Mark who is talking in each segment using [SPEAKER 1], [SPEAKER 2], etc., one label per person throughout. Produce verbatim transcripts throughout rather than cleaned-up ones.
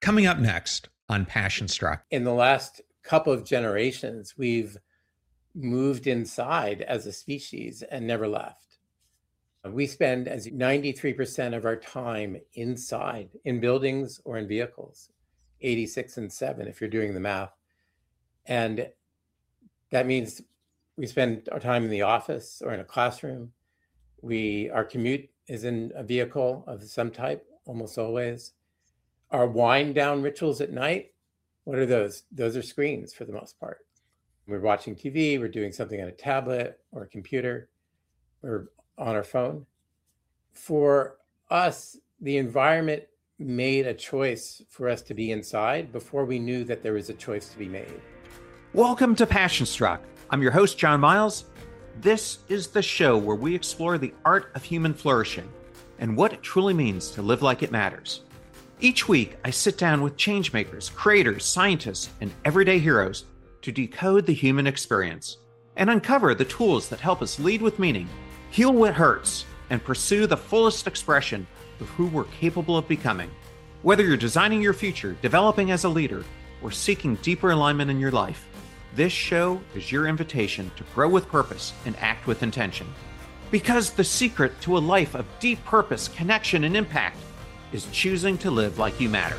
[SPEAKER 1] Coming up next on Passion Struck.
[SPEAKER 2] In the last couple of generations, we've moved inside as a species and never left. We spend as ninety-three percent of our time inside, in buildings or in vehicles, eighty-six and seven if you're doing the math. And that means we spend our time in the office or in a classroom. We, our commute is in a vehicle of some type, almost always. Our wind down rituals at night, what are those? Those are screens for the most part. We're watching T V, we're doing something on a tablet or a computer, we're on our phone. For us, the environment made a choice for us to be inside before we knew that there was a choice to be made.
[SPEAKER 1] Welcome to Passion Struck. I'm your host, John Miles. This is the show where we explore the art of human flourishing and what it truly means to live like it matters. Each week, I sit down with changemakers, creators, scientists, and everyday heroes to decode the human experience and uncover the tools that help us lead with meaning, heal what hurts, and pursue the fullest expression of who we're capable of becoming. Whether you're designing your future, developing as a leader, or seeking deeper alignment in your life, this show is your invitation to grow with purpose and act with intention. Because the secret to a life of deep purpose, connection, and impact is choosing to live like you matter.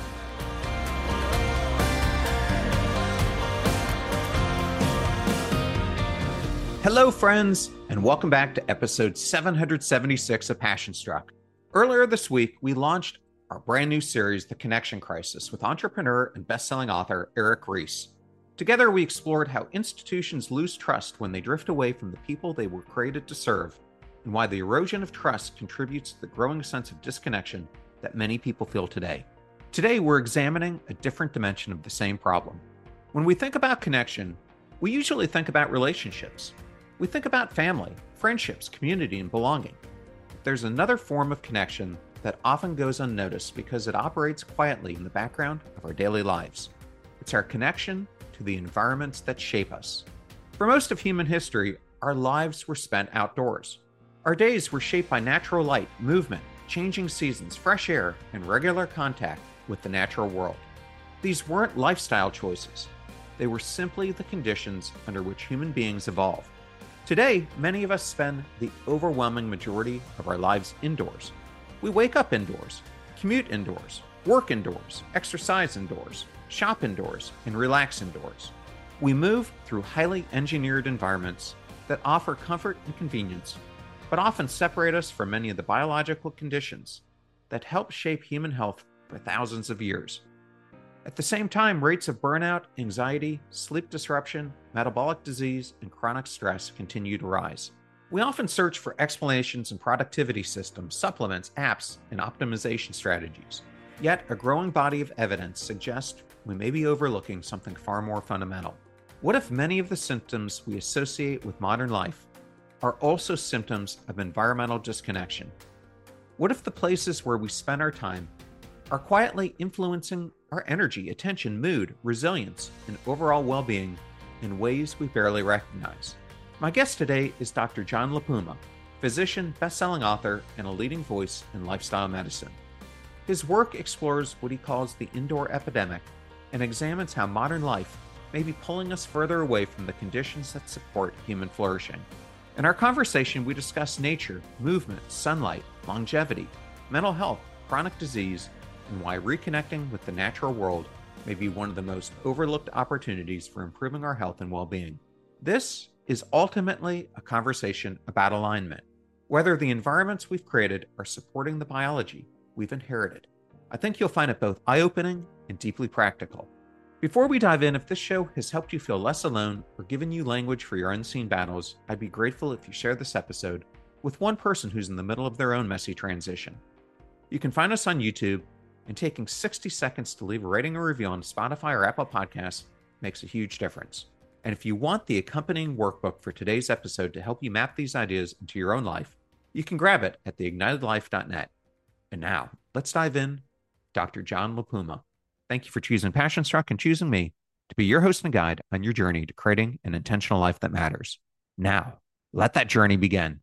[SPEAKER 1] Hello, friends, and welcome back to episode seven hundred seventy-six of Passion Struck. Earlier this week, we launched our brand new series, The Connection Crisis, with entrepreneur and best-selling author Eric Ries. Together, we explored how institutions lose trust when they drift away from the people they were created to serve, and why the erosion of trust contributes to the growing sense of disconnection that many people feel today. Today, we're examining a different dimension of the same problem. When we think about connection, we usually think about relationships. We think about family, friendships, community, and belonging. But there's another form of connection that often goes unnoticed because it operates quietly in the background of our daily lives. It's our connection to the environments that shape us. For most of human history, our lives were spent outdoors. Our days were shaped by natural light, movement, changing seasons, fresh air, and regular contact with the natural world. These weren't lifestyle choices. They were simply the conditions under which human beings evolved. Today, many of us spend the overwhelming majority of our lives indoors. We wake up indoors, commute indoors, work indoors, exercise indoors, shop indoors, and relax indoors. We move through highly engineered environments that offer comfort and convenience, but often separate us from many of the biological conditions that help shape human health for thousands of years. At the same time, rates of burnout, anxiety, sleep disruption, metabolic disease, and chronic stress continue to rise. We often search for explanations in productivity systems, supplements, apps, and optimization strategies. Yet, a growing body of evidence suggests we may be overlooking something far more fundamental. What if many of the symptoms we associate with modern life are also symptoms of environmental disconnection? What if the places where we spend our time are quietly influencing our energy, attention, mood, resilience, and overall well-being in ways we barely recognize? My guest today is Doctor John LaPuma, physician, best-selling author, and a leading voice in lifestyle medicine. His work explores what he calls the indoor epidemic and examines how modern life may be pulling us further away from the conditions that support human flourishing. In our conversation, we discuss nature, movement, sunlight, longevity, mental health, chronic disease, and why reconnecting with the natural world may be one of the most overlooked opportunities for improving our health and well-being. This is ultimately a conversation about alignment, whether the environments we've created are supporting the biology we've inherited. I think you'll find it both eye-opening and deeply practical. Before we dive in, if this show has helped you feel less alone or given you language for your unseen battles, I'd be grateful if you share this episode with one person who's in the middle of their own messy transition. You can find us on YouTube, and taking sixty seconds to leave a rating or review on Spotify or Apple Podcasts makes a huge difference. And if you want the accompanying workbook for today's episode to help you map these ideas into your own life, you can grab it at the ignited life dot net. And now, let's dive in. Doctor John LaPuma. Thank you for choosing Passion Struck and choosing me to be your host and guide on your journey to creating an intentional life that matters. Now, let that journey begin.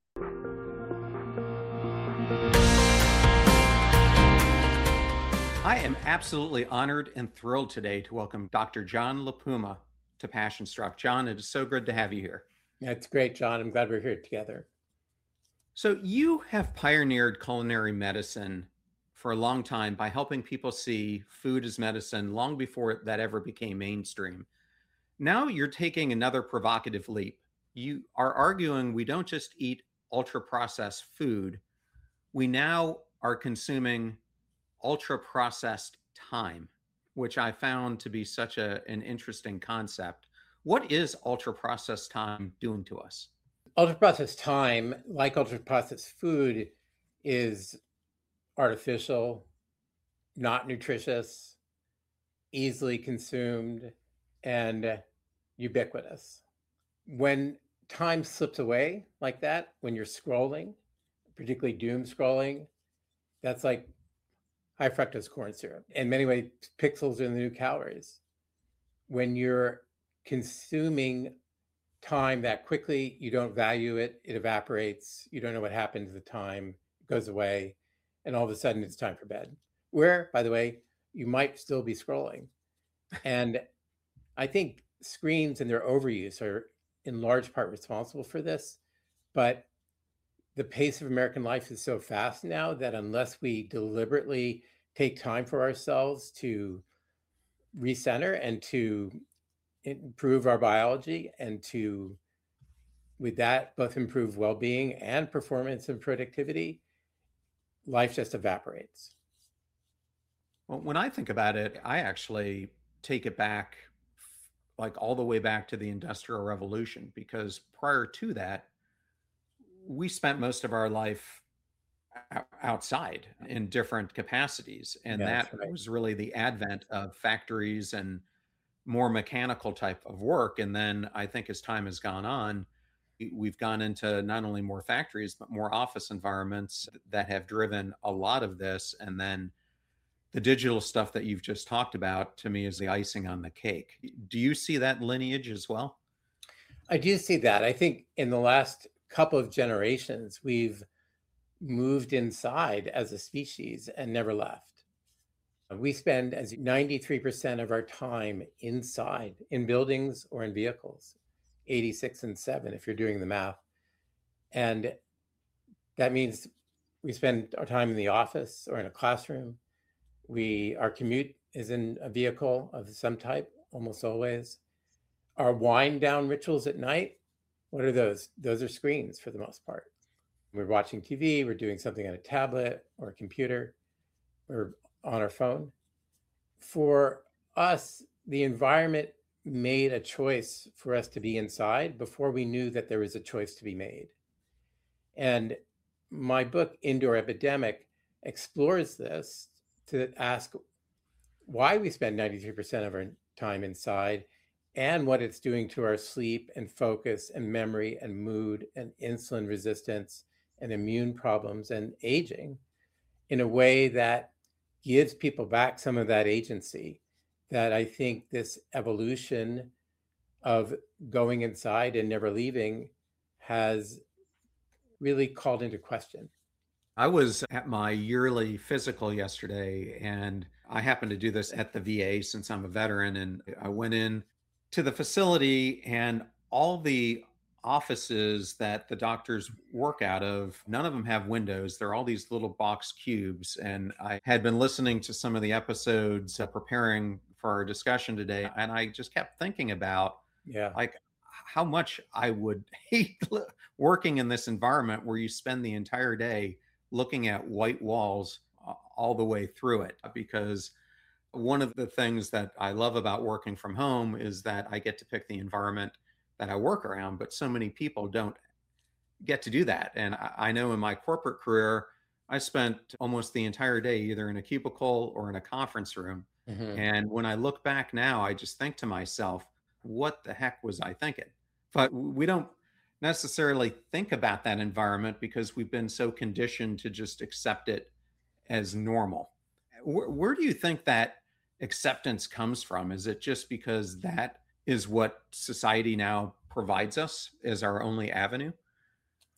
[SPEAKER 1] I am absolutely honored and thrilled today to welcome Doctor John LaPuma to Passion Struck. John, it is so good to have you here.
[SPEAKER 2] That's great, John. I'm glad we're here together.
[SPEAKER 1] So, you have pioneered culinary medicine for a long time by helping people see food as medicine long before that ever became mainstream. Now you're taking another provocative leap. You are arguing we don't just eat ultra processed food, we now are consuming ultra processed time, which I found to be such a, an interesting concept. What is ultra processed time doing to us?
[SPEAKER 2] Ultra processed time, like ultra processed food, is artificial, not nutritious, easily consumed, and ubiquitous. When time slips away like that, when you're scrolling, particularly doom scrolling, that's like high fructose corn syrup. In many ways, pixels are the new calories. When you're consuming time that quickly, you don't value it, it evaporates, you don't know what happened to the time, it goes away, and all of a sudden it's time for bed. Where, by the way, you might still be scrolling. And I think screens and their overuse are in large part responsible for this, but the pace of American life is so fast now that unless we deliberately take time for ourselves to recenter and to improve our biology and to, with that, both improve well-being and performance and productivity, life just evaporates.
[SPEAKER 1] Well, when I think about it, I actually take it back, like all the way back to the Industrial Revolution, because prior to that, we spent most of our life outside in different capacities. And
[SPEAKER 2] Yeah,
[SPEAKER 1] that
[SPEAKER 2] right.
[SPEAKER 1] was really the advent of factories and more mechanical type of work. And then I think as time has gone on, we've gone into not only more factories, but more office environments that have driven a lot of this. And then the digital stuff that you've just talked about, to me, is the icing on the cake. Do you see that lineage as well?
[SPEAKER 2] I do see that. I think in the last couple of generations, we've moved inside as a species and never left. We spend as ninety-three percent of our time inside in buildings or in vehicles, eighty-six and seven, if you're doing the math. And that means we spend our time in the office or in a classroom. We, our commute is in a vehicle of some type, almost always. Our wind down rituals at night, what are those? Those are screens for the most part. We're watching T V, we're doing something on a tablet or a computer, or on our phone. For us, the environment made a choice for us to be inside before we knew that there was a choice to be made. And my book, Indoor Epidemic, explores this to ask why we spend ninety-three percent of our time inside and what it's doing to our sleep and focus and memory and mood and insulin resistance and immune problems and aging in a way that gives people back some of that agency that I think this evolution of going inside and never leaving has really called into question.
[SPEAKER 1] I was at my yearly physical yesterday, and I happened to do this at the V A since I'm a veteran. And I went in to the facility, and all the offices that the doctors work out of, none of them have windows. They're all these little box cubes. And I had been listening to some of the episodes uh, preparing for our discussion today, and I just kept thinking about
[SPEAKER 2] Yeah.
[SPEAKER 1] like how much I would hate working in this environment where you spend the entire day looking at white walls uh, all the way through it. Because one of the things that I love about working from home is that I get to pick the environment that I work around, but so many people don't get to do that. And I, I know in my corporate career, I spent almost the entire day either in a cubicle or in a conference room.
[SPEAKER 2] Mm-hmm.
[SPEAKER 1] And when I look back now, I just think to myself, what the heck was I thinking? But we don't necessarily think about that environment because we've been so conditioned to just accept it as normal. Where, where do you think that acceptance comes from? Is it just because that is what society now provides us as our only avenue?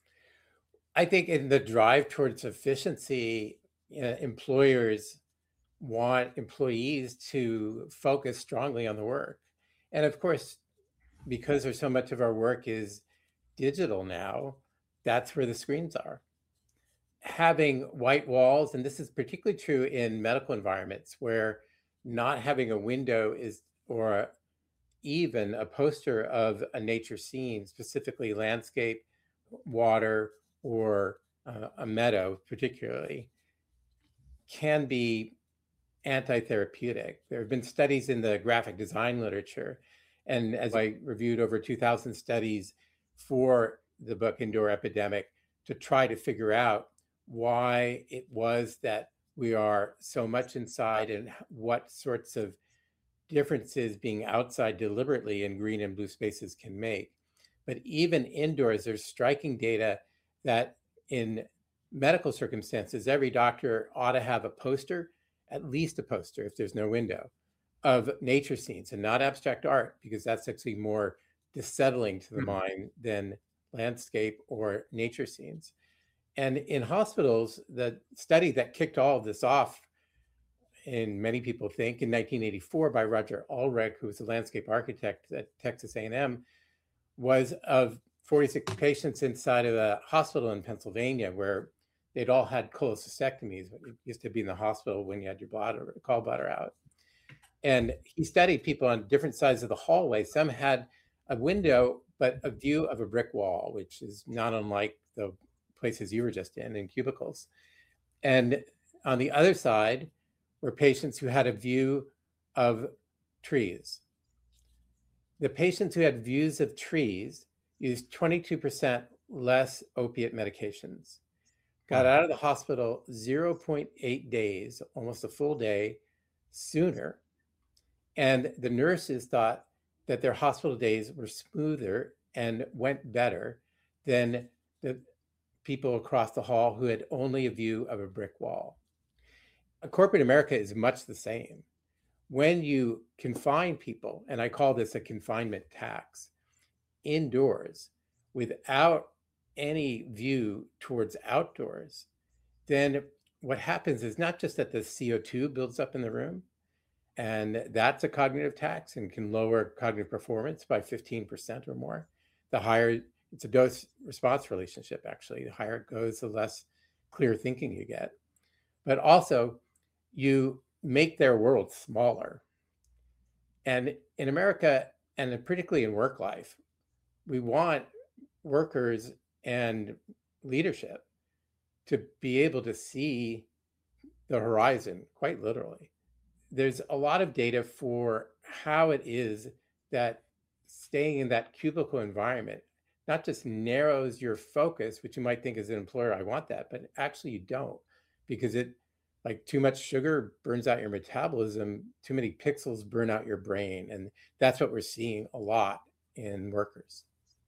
[SPEAKER 2] I think in the drive towards efficiency, you know, employers want employees to focus strongly on the work. And of course, because there's so much of our work is digital now, that's where the screens are. Having white walls, and this is particularly true in medical environments where not having a window is, or even a poster of a nature scene, specifically landscape, water, or uh, a meadow particularly, can be anti-therapeutic. There have been studies in the graphic design literature, and as I reviewed over two thousand studies for the book Indoor Epidemic to try to figure out why it was that we are so much inside and what sorts of differences being outside deliberately in green and blue spaces can make. But even indoors, there's striking data that in medical circumstances, every doctor ought to have a poster, at least a poster if there's no window, of nature scenes, and not abstract art, because that's actually more dissettling to the mm-hmm. mind than landscape or nature scenes. And in hospitals, the study that kicked all of this off, and many people think, in nineteen eighty-four by Roger Ulrich, who was a landscape architect at Texas A and M, was of forty-six patients inside of a hospital in Pennsylvania where they'd all had cholecystectomies. It used to be in the hospital when you had your bladder, gallbladder out. And he studied people on different sides of the hallway. Some had a window, but a view of a brick wall, which is not unlike the places you were just in, in cubicles. And on the other side were patients who had a view of trees. The patients who had views of trees used twenty-two percent less opiate medications, got out of the hospital zero point eight days, almost a full day sooner. And the nurses thought that their hospital days were smoother and went better than the people across the hall who had only a view of a brick wall. Corporate America is much the same. When you confine people, and I call this a confinement tax, indoors without any view towards outdoors, then what happens is not just that the C O two builds up in the room, and that's a cognitive tax and can lower cognitive performance by fifteen percent or more. The higher, it's a dose response relationship, actually. The higher it goes, the less clear thinking you get. But also, you make their world smaller. And in America, and particularly in work life, we want workers and leadership to be able to see the horizon, quite literally. There's a lot of data for how it is that staying in that cubicle environment not just narrows your focus, which you might think as an employer, I want that, but actually you don't, because it, like too much sugar burns out your metabolism, too many pixels burn out your brain. And that's what we're seeing a lot in workers.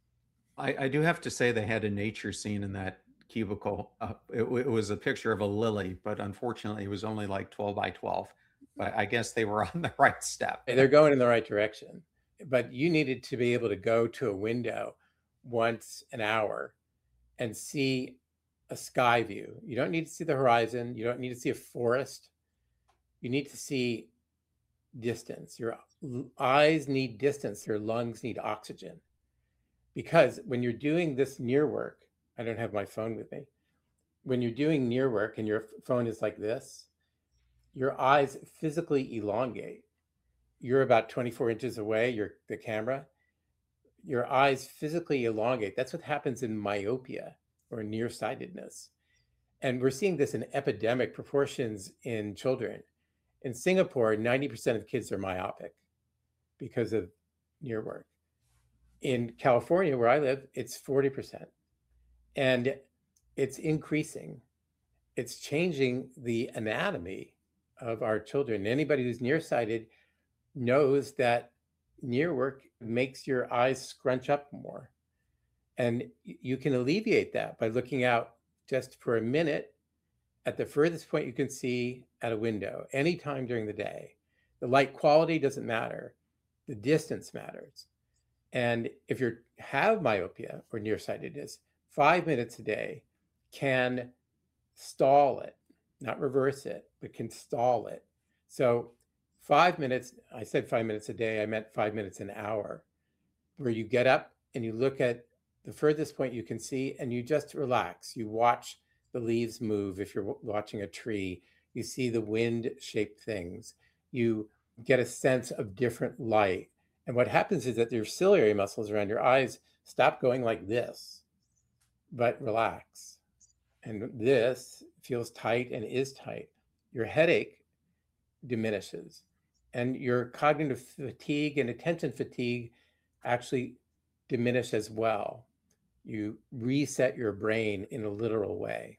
[SPEAKER 1] I, I do have to say they had a nature scene in that cubicle. Uh, it, it was a picture of a lily, but unfortunately it was only like twelve by twelve. But I guess they were on the right step.
[SPEAKER 2] They're going in the right direction. But you needed to be able to go to a window once an hour and see a sky view. You don't need to see the horizon. You don't need to see a forest. You need to see distance. Your eyes need distance. Your lungs need oxygen. Because when you're doing this near work, I don't have my phone with me. When you're doing near work and your phone is like this, your eyes physically elongate. You're about twenty-four inches away, you're the camera. Your eyes physically elongate. That's what happens in myopia or nearsightedness. And we're seeing this in epidemic proportions in children. In Singapore, ninety percent of kids are myopic because of near work. In California, where I live, it's forty percent. And it's increasing. It's changing the anatomy of our children. Anybody who's nearsighted knows that near work makes your eyes scrunch up more. And you can alleviate that by looking out just for a minute at the furthest point you can see at a window, anytime during the day. The light quality doesn't matter. The distance matters. And if you have myopia or nearsightedness, five minutes a day can stall it, not reverse it, but can stall it So five minutes, I said five minutes a day, I meant five minutes an hour, where you get up and you look at the furthest point you can see and you just relax. You watch the leaves move. If you're watching a tree, you see the wind shape things. You get a sense of different light. And what happens is that your ciliary muscles around your eyes stop going like this, but relax. And this feels tight and is tight. Your headache diminishes, and your cognitive fatigue and attention fatigue actually diminish as well. You reset your brain in a literal way.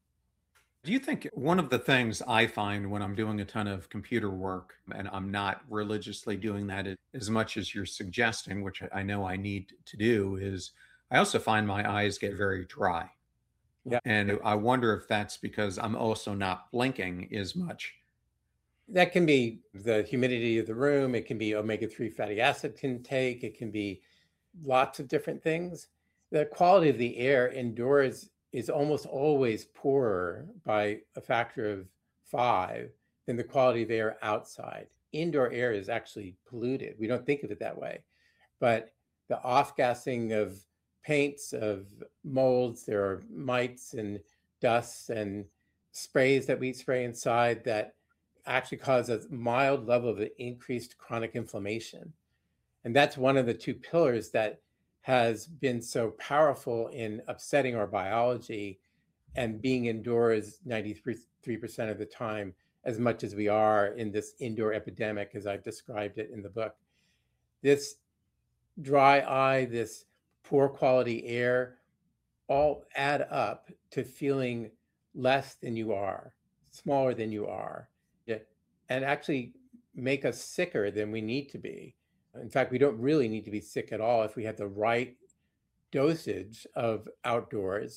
[SPEAKER 1] Do you think one of the things I find when I'm doing a ton of computer work, and I'm not religiously doing that as much as you're suggesting, which I know I need to do, is I also find my eyes get very dry.
[SPEAKER 2] Yeah.
[SPEAKER 1] And I wonder if that's because I'm also not blinking as much.
[SPEAKER 2] That can be the humidity of the room. It can be omega three fatty acid intake. It can be lots of different things. The quality of the air indoors is almost always poorer by a factor of five than the quality of air outside. Indoor air is actually polluted. We don't think of it that way. But the off-gassing of paints, of molds, there are mites and dusts and sprays that we spray inside that actually cause a mild level of increased chronic inflammation. And that's one of the two pillars that has been so powerful in upsetting our biology and being indoors ninety-three percent of the time, as much as we are in this indoor epidemic, as I've described it in the book. This dry eye, this poor quality air, all add up to feeling less than you are, smaller than you are, and actually make us sicker than we need to be. In fact, we don't really need to be sick at all if we have the right dosage of outdoors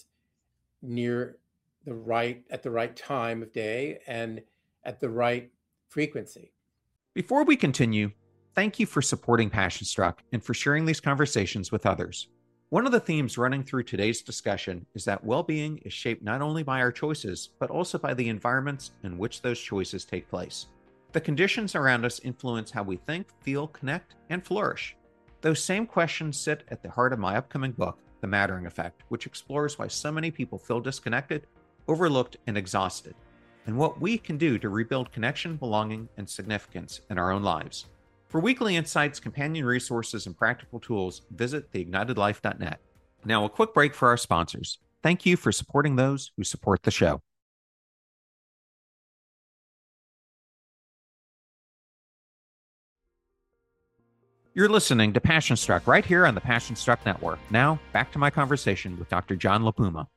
[SPEAKER 2] near the right, at the right time of day and at the right frequency.
[SPEAKER 1] Before we continue, thank you for supporting Passion Struck and for sharing these conversations with others. One of the themes running through today's discussion is that well-being is shaped not only by our choices, but also by the environments in which those choices take place. The conditions around us influence how we think, feel, connect, and flourish. Those same questions sit at the heart of my upcoming book, The Mattering Effect, which explores why so many people feel disconnected, overlooked, and exhausted, and what we can do to rebuild connection, belonging, and significance in our own lives. For weekly insights, companion resources, and practical tools, visit the ignited life dot net. Now, a quick break for our sponsors. Thank you for supporting those who support the show. You're listening to Passion Struck right here on the Passion Struck Network. Now, back to my conversation with Doctor John LaPuma.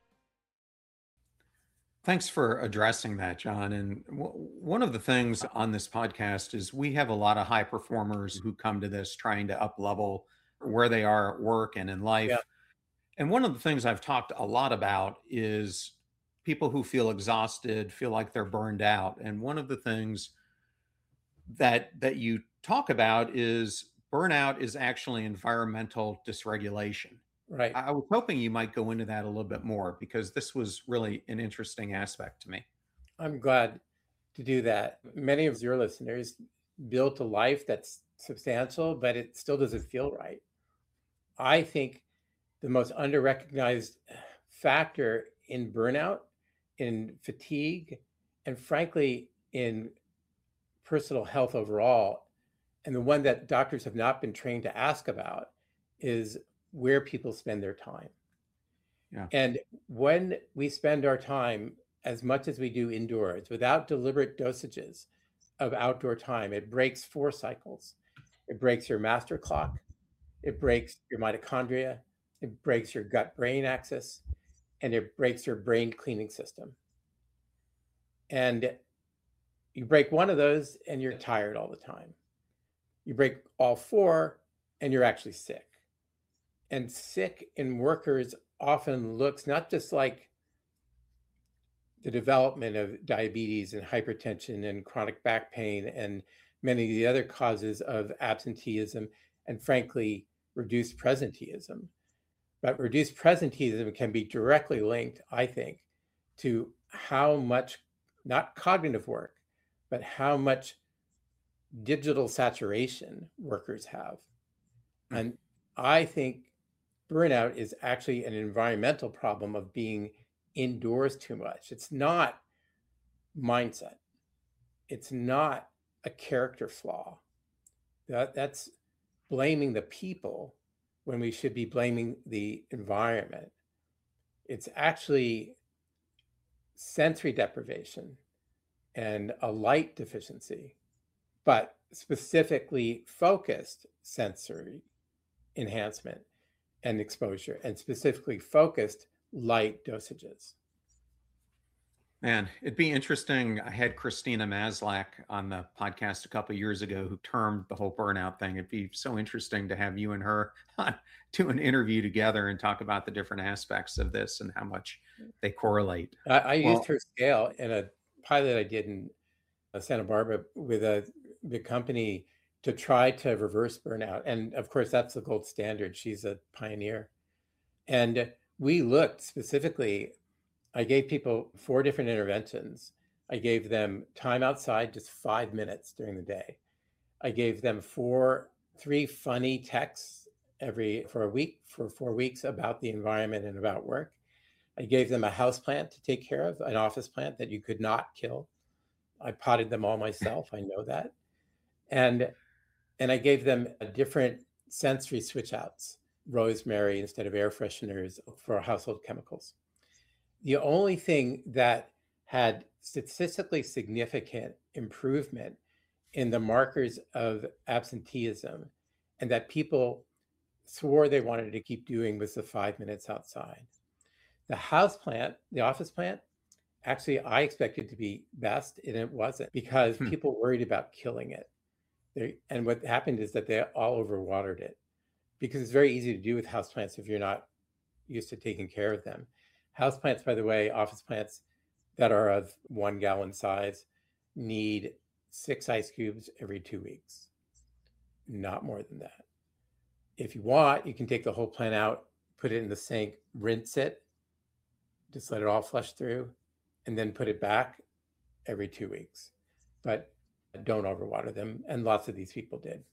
[SPEAKER 1] Thanks for addressing that, John. And w- one of the things on this podcast is we have a lot of high performers who come to this trying to up level where they are at work and in life.
[SPEAKER 2] Yeah.
[SPEAKER 1] And one of the things I've talked a lot about is people who feel exhausted, feel like they're burned out. And one of the things that that you talk about is burnout is actually environmental dysregulation.
[SPEAKER 2] Right.
[SPEAKER 1] I was hoping you might go into that a little bit more because this was really an interesting aspect to me.
[SPEAKER 2] I'm glad to do that. Many of your listeners built a life that's substantial, but it still doesn't feel right. I think the most under-recognized factor in burnout, in fatigue, and frankly, in personal health overall, and the one that doctors have not been trained to ask about, is where people spend their time.
[SPEAKER 1] Yeah.
[SPEAKER 2] And when we spend our time as much as we do indoors without deliberate dosages of outdoor time, it breaks four cycles. It breaks your master clock, it breaks your mitochondria, it breaks your gut-brain axis, and it breaks your brain cleaning system. And you break one of those and you're tired all the time. You break all four and you're actually sick. And sick in workers often looks not just like the development of diabetes and hypertension and chronic back pain and many of the other causes of absenteeism and frankly, reduced presenteeism. But reduced presenteeism can be directly linked, I think, to how much, not cognitive work, but how much digital saturation workers have. And I think burnout is actually an environmental problem of being indoors too much. It's not mindset. It's not a character flaw. That, that's blaming the people when we should be blaming the environment. It's actually sensory deprivation and a light deficiency, but specifically focused sensory enhancement and exposure, and specifically focused light dosages.
[SPEAKER 1] Man, it'd be interesting. I had Christina Maslach on the podcast a couple of years ago who termed the whole burnout thing. It'd be so interesting to have you and her do an interview together and talk about the different aspects of this and how much they correlate.
[SPEAKER 2] I, I
[SPEAKER 1] Well-
[SPEAKER 2] used her scale in a pilot I did in uh, Santa Barbara with a big company to try to reverse burnout. And of course, that's the gold standard. She's a pioneer. And we looked specifically, I gave people four different interventions. I gave them time outside, just five minutes during the day. I gave them four, three funny texts every for a week for four weeks about the environment and about work. I gave them a house plant to take care of, an office plant that you could not kill. I potted them all myself. I know that. And, and I gave them a different sensory switch outs, rosemary instead of air fresheners for household chemicals. The only thing that had statistically significant improvement in the markers of absenteeism and that people swore they wanted to keep doing was the five minutes outside. The house plant, the office plant, actually I expected to be best, and it wasn't, because
[SPEAKER 1] Hmm.
[SPEAKER 2] people worried about killing it. They, and what happened is that they all overwatered it, because it's very easy to do with houseplants if you're not used to taking care of them. Houseplants, by the way, office plants that are of one gallon size need six ice cubes every two weeks, not more than that. If you want, you can take the whole plant out, put it in the sink, rinse it, just let it all flush through, and then put it back every two weeks. But don't overwater them. And lots of these people did.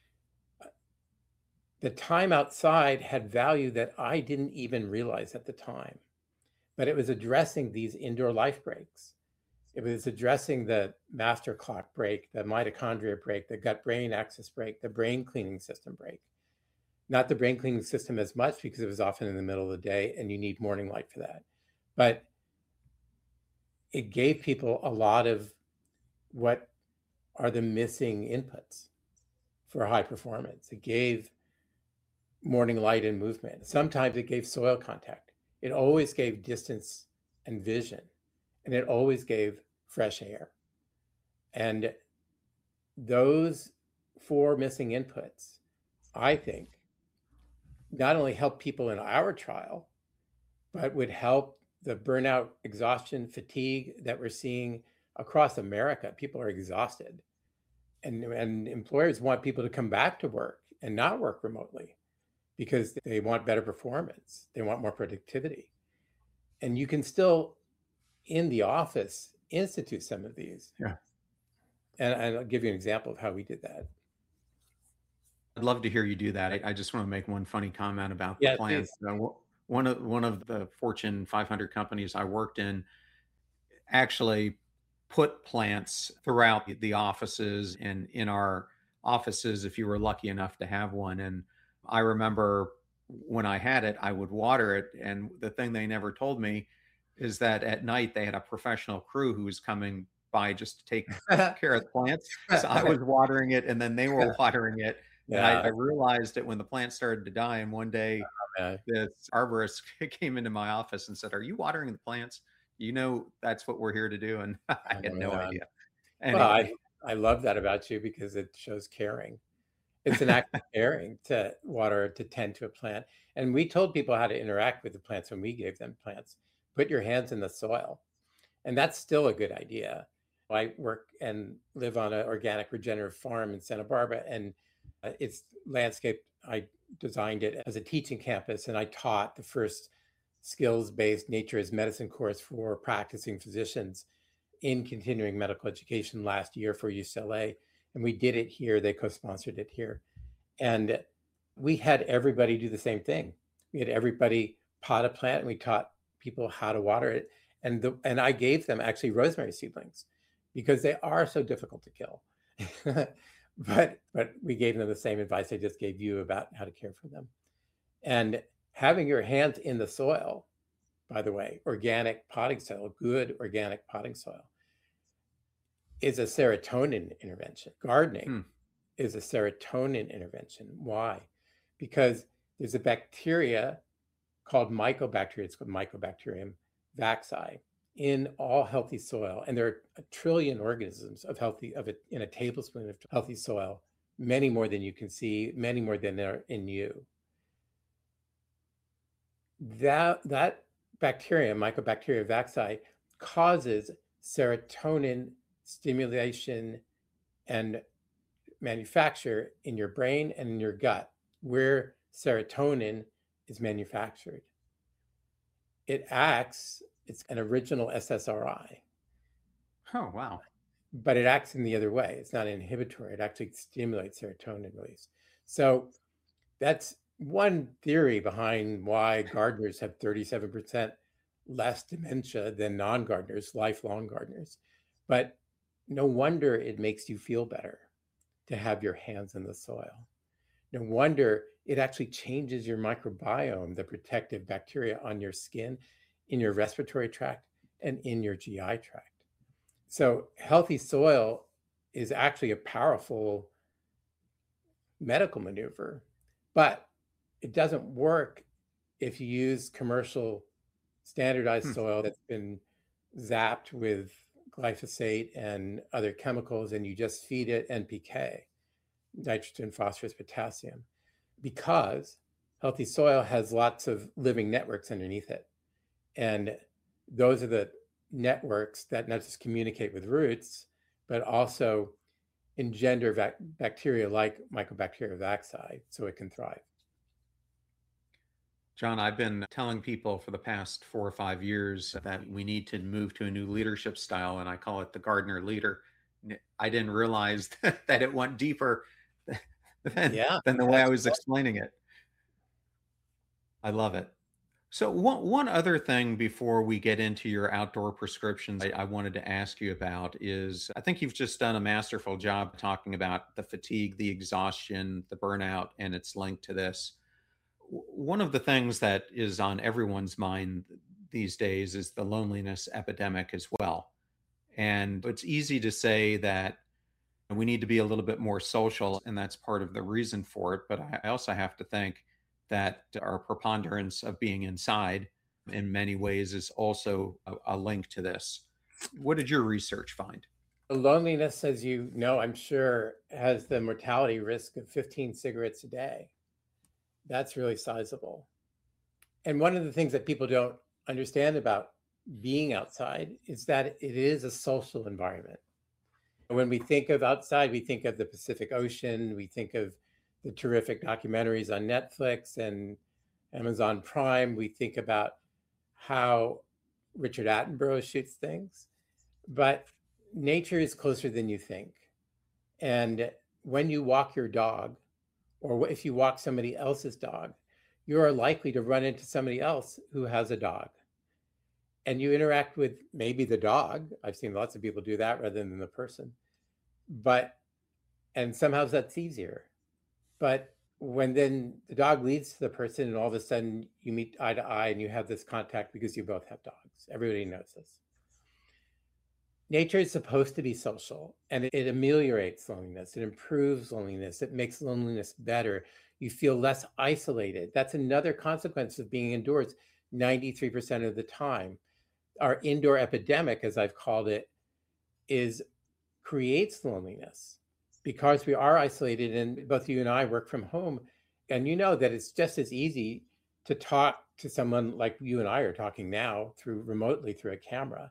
[SPEAKER 2] The time outside had value that I didn't even realize at the time, but it was addressing these indoor life breaks. It was addressing the master clock break, the mitochondria break, the gut brain axis break, the brain cleaning system break. Not the brain cleaning system as much because it was often in the middle of the day and you need morning light for that. But it gave people a lot of what are the missing inputs for high performance. It gave morning light and movement. Sometimes it gave soil contact. It always gave distance and vision, and it always gave fresh air. And those four missing inputs, I think, not only help people in our trial, but would help the burnout, exhaustion, fatigue that we're seeing across America. People are exhausted, and, and employers want people to come back to work and not work remotely because they want better performance. They want more productivity. And you can still, in the office, institute some of these.
[SPEAKER 1] Yeah.
[SPEAKER 2] And, and I'll give you an example of how we did that.
[SPEAKER 1] I'd love to hear you do that. I, I just want to make one funny comment about the
[SPEAKER 2] Yeah,
[SPEAKER 1] plans.
[SPEAKER 2] please.
[SPEAKER 1] Uh, one of one of the Fortune five hundred companies I worked in actually put plants throughout the, the offices and in our offices if you were lucky enough to have one. And I remember when I had it, I would water it. And the thing they never told me is that at night they had a professional crew who was coming by just to take care of the plants. So I was watering it and then they were watering it. And I, I realized that when the plant started to die, and one day
[SPEAKER 2] Yeah.
[SPEAKER 1] this arborist came into my office and said, "Are you watering the plants? You know, that's what we're here to do." And I had no
[SPEAKER 2] Yeah.
[SPEAKER 1] idea.
[SPEAKER 2] Well, I,
[SPEAKER 1] Anyway,
[SPEAKER 2] I love that about you because it shows caring. It's an act of caring to water, to tend to a plant. And we told people how to interact with the plants when we gave them plants. Put your hands in the soil. And that's still a good idea. I work and live on an organic regenerative farm in Santa Barbara, and uh, it's landscaped. I designed it as a teaching campus, and I taught the first skills-based nature as medicine course for practicing physicians in continuing medical education last year for U C L A. And we did it here. They co-sponsored it here. And we had everybody do the same thing. We had everybody pot a plant, and we taught people how to water it. And the, and I gave them actually rosemary seedlings because they are so difficult to kill. but but we gave them the same advice I just gave you about how to care for them. And having your hands in the soil, by the way, organic potting soil, good organic potting soil, is a serotonin intervention. Gardening hmm. is a serotonin intervention. Why? Because there's a bacteria called mycobacteria, it's called Mycobacterium vacci, in all healthy soil. And there are a trillion organisms of healthy, of it in a tablespoon of healthy soil, many more than you can see, many more than there are in you. That, that bacterium, Mycobacteria vacci, causes serotonin stimulation and manufacture in your brain and in your gut, where serotonin is manufactured. It acts, it's an original S S R I.
[SPEAKER 1] Oh, wow.
[SPEAKER 2] But it acts in the other way. It's not inhibitory. It actually stimulates serotonin release. So that's one theory behind why gardeners have thirty-seven percent less dementia than non-gardeners, lifelong gardeners. But no wonder it makes you feel better to have your hands in the soil. No wonder it actually changes your microbiome, the protective bacteria on your skin, in your respiratory tract, and in your G I tract. So healthy soil is actually a powerful medical maneuver, but it doesn't work if you use commercial standardized hmm. soil that's been zapped with glyphosate and other chemicals, and you just feed it N P K, nitrogen, phosphorus, potassium, because healthy soil has lots of living networks underneath it. And those are the networks that not just communicate with roots, but also engender vac- bacteria like Mycobacteria vacci so it can thrive.
[SPEAKER 1] John, I've been telling people for the past four or five years that we need to move to a new leadership style, and I call it the gardener leader. I didn't realize that it went deeper than,
[SPEAKER 2] yeah,
[SPEAKER 1] than the way I was cool. explaining it. I love it. So one, one other thing before we get into your outdoor prescriptions I, I wanted to ask you about is, I think you've just done a masterful job talking about the fatigue, the exhaustion, the burnout, and its link to this. One of the things that is on everyone's mind these days is the loneliness epidemic as well. And it's easy to say that we need to be a little bit more social, and that's part of the reason for it. But I also have to think that our preponderance of being inside in many ways is also a, a link to this. What did your research find?
[SPEAKER 2] Loneliness, as you know, I'm sure, has the mortality risk of fifteen cigarettes a day. That's really sizable. And one of the things that people don't understand about being outside is that it is a social environment. When we think of outside, we think of the Pacific Ocean, we think of the terrific documentaries on Netflix and Amazon Prime, we think about how Richard Attenborough shoots things, but nature is closer than you think. And when you walk your dog, or if you walk somebody else's dog, you are likely to run into somebody else who has a dog. And you interact with maybe the dog. I've seen lots of people do that rather than the person. But, and somehow that's easier. But when then the dog leads to the person and all of a sudden you meet eye to eye and you have this contact because you both have dogs. Everybody knows this. Nature is supposed to be social, and it, it ameliorates loneliness. It improves loneliness. It makes loneliness better. You feel less isolated. That's another consequence of being indoors ninety-three percent of the time. Our indoor epidemic, as I've called it, is creates loneliness because we are isolated, and both you and I work from home. And you know that it's just as easy to talk to someone like you and I are talking now through remotely through a camera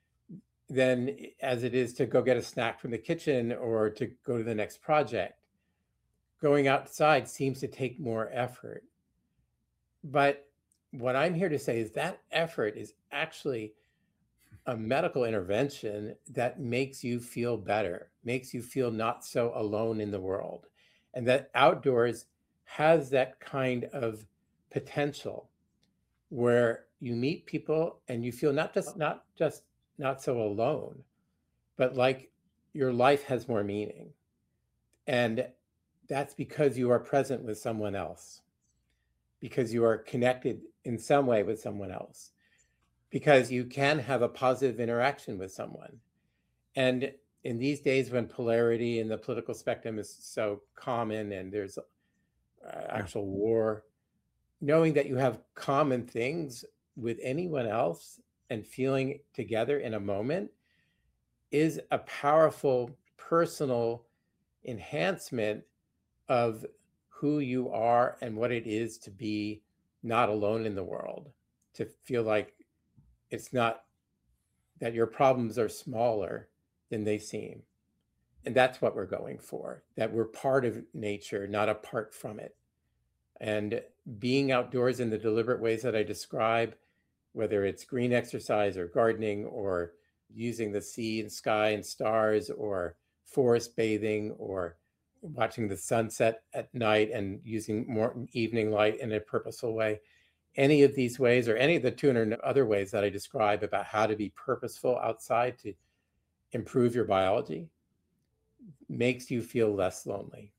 [SPEAKER 2] than as it is to go get a snack from the kitchen or to go to the next project. Going outside seems to take more effort. But what I'm here to say is that effort is actually a medical intervention that makes you feel better, makes you feel not so alone in the world. And that outdoors has that kind of potential where you meet people and you feel not just not just not so alone, but like your life has more meaning. And that's because you are present with someone else, because you are connected in some way with someone else, because you can have a positive interaction with someone. And in these days when polarity in the political spectrum is so common and there's uh, actual war, knowing that you have common things with anyone else and feeling together in a moment is a powerful personal enhancement of who you are and what it is to be not alone in the world, to feel like it's not that your problems are smaller than they seem. And that's what we're going for, that we're part of nature, not apart from it. And being outdoors in the deliberate ways that I describe, whether it's green exercise or gardening or using the sea and sky and stars or forest bathing or watching the sunset at night and using more evening light in a purposeful way, any of these ways or any of the two hundred other ways that I describe about how to be purposeful outside to improve your biology makes you feel less lonely.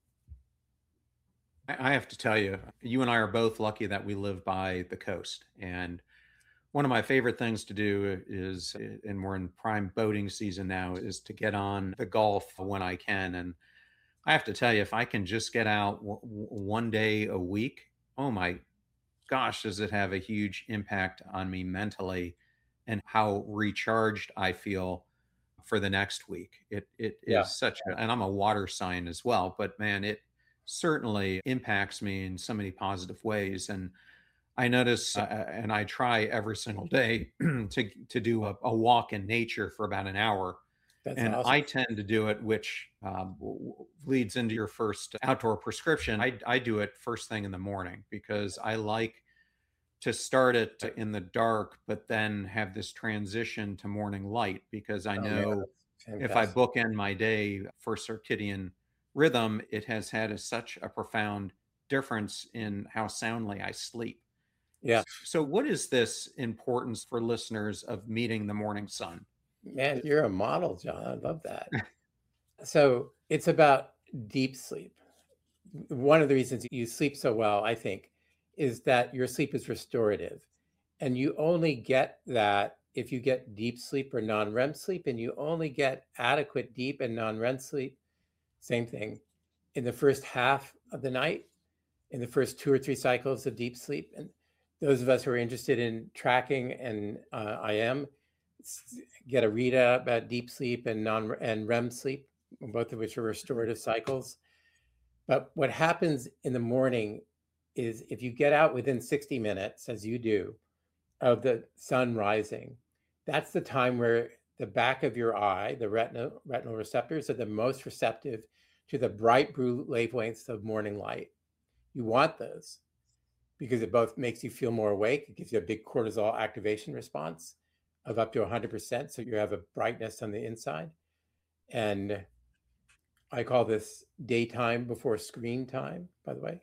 [SPEAKER 1] I have to tell you, you and I are both lucky that we live by the coast. And one of my favorite things to do is, and we're in prime boating season now, is to get on the Gulf when I can. And I have to tell you, if I can just get out w- one day a week, oh my gosh, does it have a huge impact on me mentally and how recharged I feel for the next week. It it
[SPEAKER 2] Yeah.
[SPEAKER 1] is such a, and I'm a water sign as well, but man, it certainly impacts me in so many positive ways. And I notice, uh, and I try every single day to to do a, a walk in nature for about an hour.
[SPEAKER 2] That's
[SPEAKER 1] And
[SPEAKER 2] awesome.
[SPEAKER 1] I tend to do it, which um, w- w- leads into your first outdoor prescription. I, I do it first thing in the morning because I like to start it in the dark, but then have this transition to morning light because I
[SPEAKER 2] Oh man,
[SPEAKER 1] know
[SPEAKER 2] that's
[SPEAKER 1] if I
[SPEAKER 2] fantastic.
[SPEAKER 1] bookend my day for circadian rhythm, it has had a, such a profound difference in how soundly I sleep.
[SPEAKER 2] Yeah,
[SPEAKER 1] So, what is this importance for listeners of meeting the morning sun?
[SPEAKER 2] man, you're a model, John. I love that. So it's about deep sleep. One of the reasons you sleep so well, I think, is that your sleep is restorative. And you only get that if you get deep sleep or non-R E M sleep, and you only get adequate deep and non-R E M sleep, same thing, in the first half of the night, in the first two or three cycles of deep sleep. And those of us who are interested in tracking, and uh, I am, get a readout about deep sleep and non and R E M sleep, both of which are restorative cycles. But what happens in the morning is if you get out within sixty minutes, as you do, of the sun rising, that's the time where the back of your eye, the retinal, retinal receptors, are the most receptive to the bright blue wavelengths of morning light. You want those because it both makes you feel more awake. It gives you a big cortisol activation response of up to one hundred percent. So you have a brightness on the inside. And I call this daytime before screen time, by the way.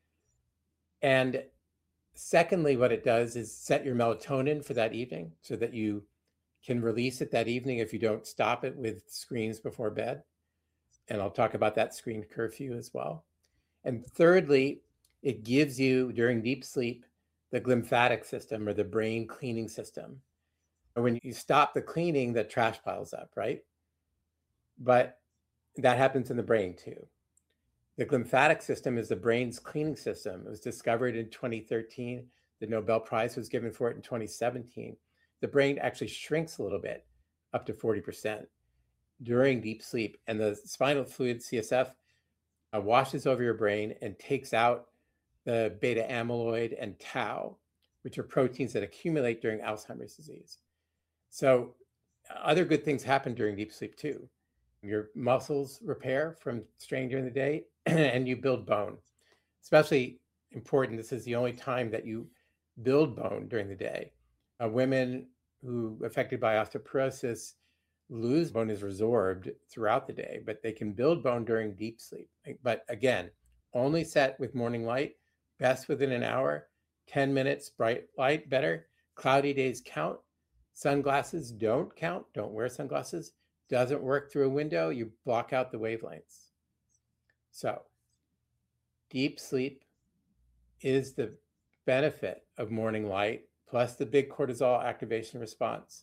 [SPEAKER 2] And secondly, what it does is set your melatonin for that evening so that you can release it that evening if you don't stop it with screens before bed. And I'll talk about that screen curfew as well. And thirdly, it gives you during deep sleep the glymphatic system or the brain cleaning system. When you stop the cleaning, the trash piles up, right? But that happens in the brain too. The glymphatic system is the brain's cleaning system. It was discovered in twenty thirteen. The Nobel Prize was given for it in twenty seventeen. The brain actually shrinks a little bit, up to forty percent during deep sleep. And the spinal fluid, C S F, uh, washes over your brain and takes out the beta amyloid and tau, which are proteins that accumulate during Alzheimer's disease. So other good things happen during deep sleep too. Your muscles repair from strain during the day and you build bone. Especially important, this is the only time that you build bone during the day. Uh, women who are affected by osteoporosis lose bone is resorbed throughout the day, but they can build bone during deep sleep. But again, only set with morning light, best within an hour, ten minutes, bright light, better. Cloudy days count. Sunglasses don't count. Don't wear sunglasses. Doesn't work through a window. You block out the wavelengths. So deep sleep is the benefit of morning light, plus the big cortisol activation response.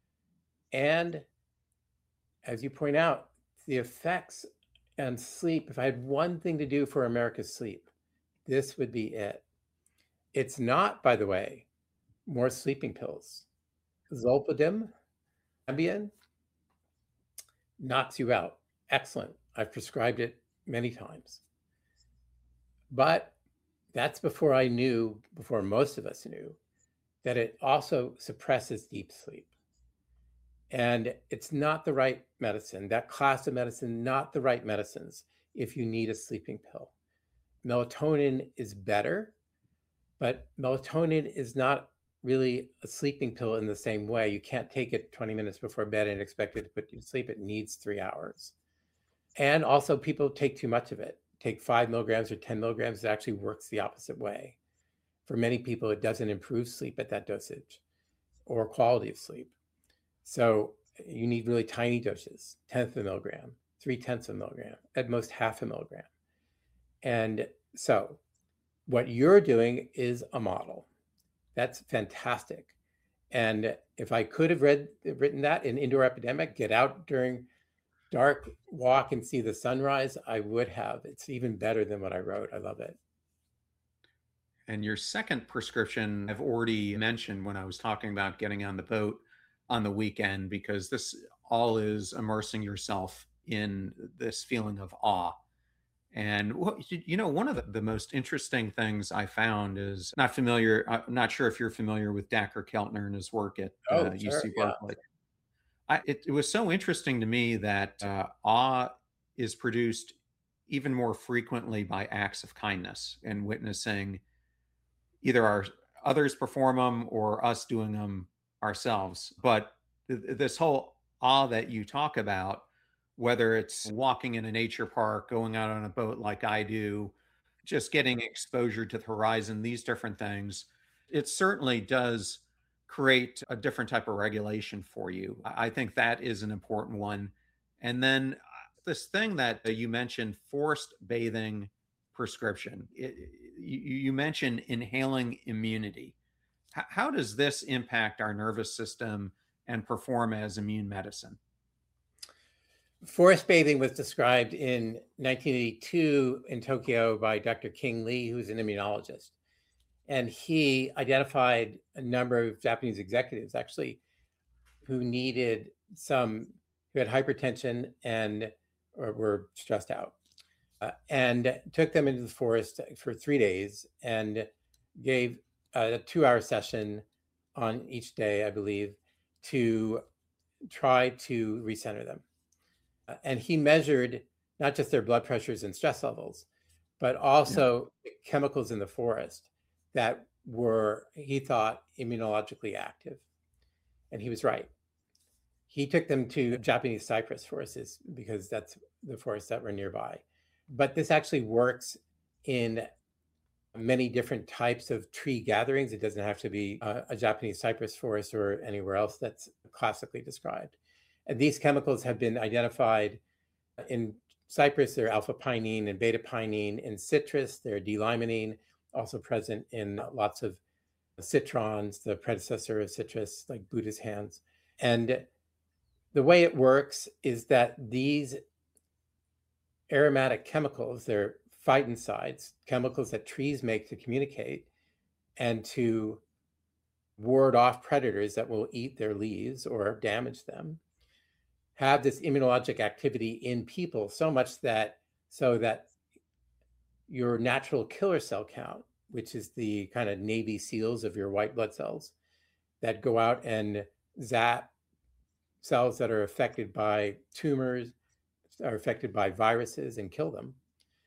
[SPEAKER 2] And as you point out, the effects on sleep, if I had one thing to do for America's sleep, this would be it. It's not, by the way, more sleeping pills. Zolpidem, Ambien, knocks you out. Excellent. I've prescribed it many times. But that's before I knew, before most of us knew, that it also suppresses deep sleep. And it's not the right medicine, that class of medicine, not the right medicines if you need a sleeping pill. Melatonin is better, but melatonin is not really a sleeping pill in the same way. You can't take it twenty minutes before bed and expect it to put you to sleep. It needs three hours. And also people take too much of it. Take five milligrams or ten milligrams, it actually works the opposite way. For many people, it doesn't improve sleep at that dosage or quality of sleep. So you need really tiny doses, tenth of a milligram, three tenths of a milligram, at most half a milligram. And so what you're doing is a model. That's fantastic. And if I could have read written that in Indoor Epidemic, get out during dark, walk and see the sunrise, I would have. It's even better than what I wrote. I love it.
[SPEAKER 1] And your second prescription, I've already mentioned when I was talking about getting on the boat on the weekend, because this all is immersing yourself in this feeling of awe. And what, you know, one of the, the most interesting things I found is not familiar. I'm not sure if you're familiar with Dacher Keltner and his work at
[SPEAKER 2] Oh,
[SPEAKER 1] uh,
[SPEAKER 2] sure,
[SPEAKER 1] U C
[SPEAKER 2] yeah.
[SPEAKER 1] Berkeley. I, it, it was so interesting to me that uh, awe is produced even more frequently by acts of kindness and witnessing either our others perform them or us doing them ourselves. But th- this whole awe that you talk about, whether it's walking in a nature park, going out on a boat like I do, just getting exposure to the horizon, these different things, it certainly does create a different type of regulation for you. I think that is an important one. And then this thing that you mentioned, forced bathing prescription, it, you, you mentioned inhaling immunity. H- how does this impact our nervous system and perform as immune medicine?
[SPEAKER 2] Forest bathing was described in nineteen eighty-two in Tokyo by Doctor King Lee, who's an immunologist. And he identified a number of Japanese executives actually who needed some, who had hypertension and or were stressed out, uh, and took them into the forest for three days and gave a two hour session on each day, I believe, to try to recenter them. Uh, and he measured not just their blood pressures and stress levels, but also yeah. the chemicals in the forest that were, he thought, immunologically active. And he was right. He took them to Japanese cypress forests because that's the forests that were nearby. But this actually works in many different types of tree gatherings. It doesn't have to be a, a Japanese cypress forest or anywhere else that's classically described. And these chemicals have been identified in cypress. They're alpha pinene and beta pinene. In citrus, they're D-limonene, also present in lots of citrons, the predecessor of citrus, like Buddha's hands. And the way it works is that these aromatic chemicals, they're phytoncides, chemicals that trees make to communicate and to ward off predators that will eat their leaves or damage them, have this immunologic activity in people so much that, so that your natural killer cell count, which is the kind of Navy SEALs of your white blood cells that go out and zap cells that are affected by tumors, are affected by viruses and kill them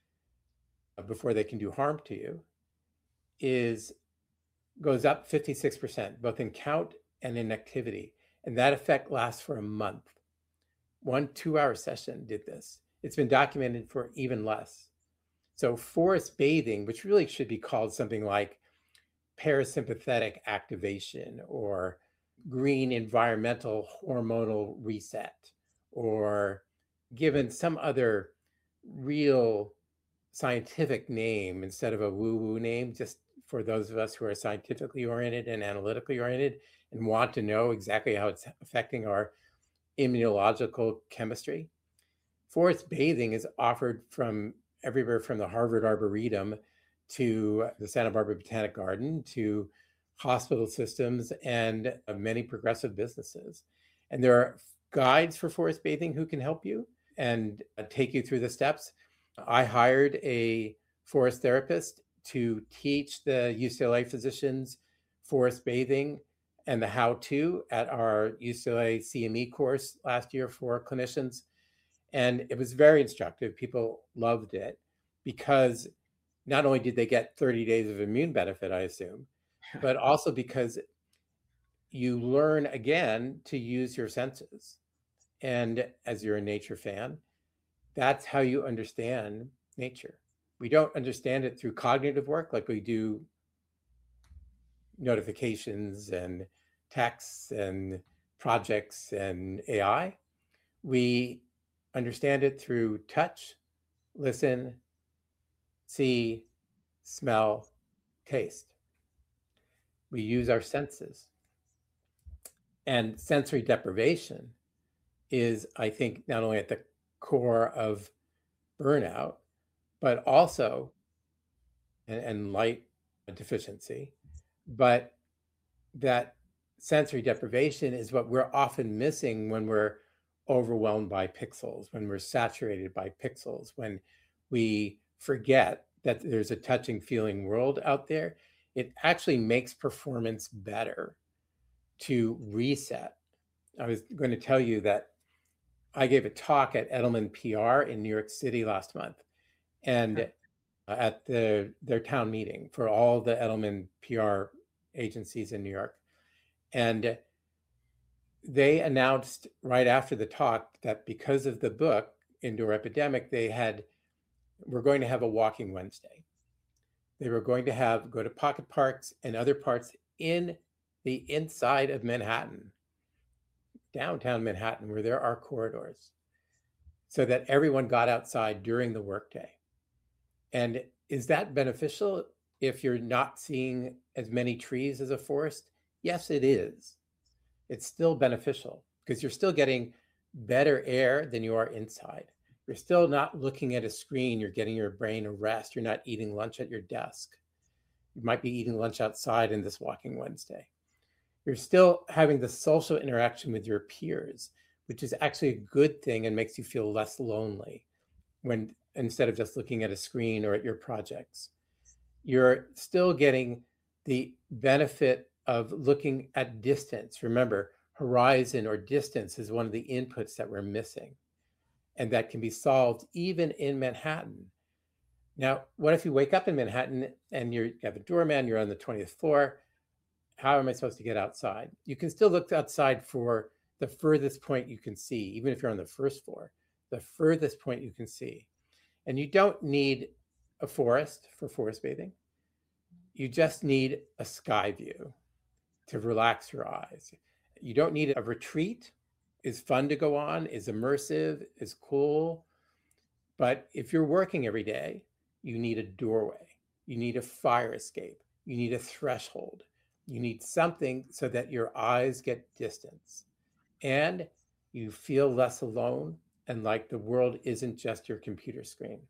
[SPEAKER 2] before they can do harm to you, is goes up fifty-six percent, both in count and inactivity. And that effect lasts for a month. One two hour session did this. It's been documented for even less. So forest bathing, which really should be called something like parasympathetic activation or green environmental hormonal reset, or given some other real scientific name instead of a woo-woo name, just for those of us who are scientifically oriented and analytically oriented and want to know exactly how it's affecting our immunological chemistry. Forest bathing is offered from everywhere from the Harvard Arboretum to the Santa Barbara Botanic Garden to hospital systems and many progressive businesses. And there are guides for forest bathing who can help you and take you through the steps. I hired a forest therapist to teach the U C L A physicians forest bathing and the how-to at our U C L A C M E course last year for clinicians. And it was very instructive. People loved it because not only did they get thirty days of immune benefit, I assume, but also because you learn again to use your senses. And as you're a nature fan, that's how you understand nature. We don't understand it through cognitive work like we do notifications and texts and projects and A I. We understand it through touch, listen, see, smell, taste. We use our senses. And sensory deprivation is, I think, not only at the core of burnout, but also, and, and light deficiency, but that sensory deprivation is what we're often missing when we're overwhelmed by pixels, when we're saturated by pixels, when we forget that there's a touching, feeling world out there. It actually makes performance better to reset. I was going to tell you that I gave a talk at Edelman P R in New York City last month, and okay. at the their town meeting for all the Edelman P R agencies in New York. And they announced right after the talk that because of the book, Indoor Epidemic, they had, we're going to have a walking Wednesday. They were going to have, go to pocket parks and other parks in the inside of Manhattan, downtown Manhattan, where there are corridors, so that everyone got outside during the workday. And is that beneficial if you're not seeing as many trees as a forest? Yes, it is. It's still beneficial because you're still getting better air than you are inside. You're still not looking at a screen. You're getting your brain a rest. You're not eating lunch at your desk. You might be eating lunch outside in this walking Wednesday. You're still having the social interaction with your peers, which is actually a good thing and makes you feel less lonely when instead of just looking at a screen or at your projects. You're still getting the benefit of looking at distance. Remember, horizon or distance is one of the inputs that we're missing, and that can be solved even in Manhattan. Now, what if you wake up in Manhattan and you're, you have a doorman, you're on the twentieth floor? How am I supposed to get outside? You can still look outside for the furthest point you can see, even if you're on the first floor, the furthest point you can see. And you don't need a forest for forest bathing. You just need a sky view to relax your eyes. You don't need a retreat. It's fun to go on, is immersive, is cool. But if you're working every day, you need a doorway. You need a fire escape. You need a threshold. You need something so that your eyes get distance and you feel less alone and like the world isn't just your computer screen.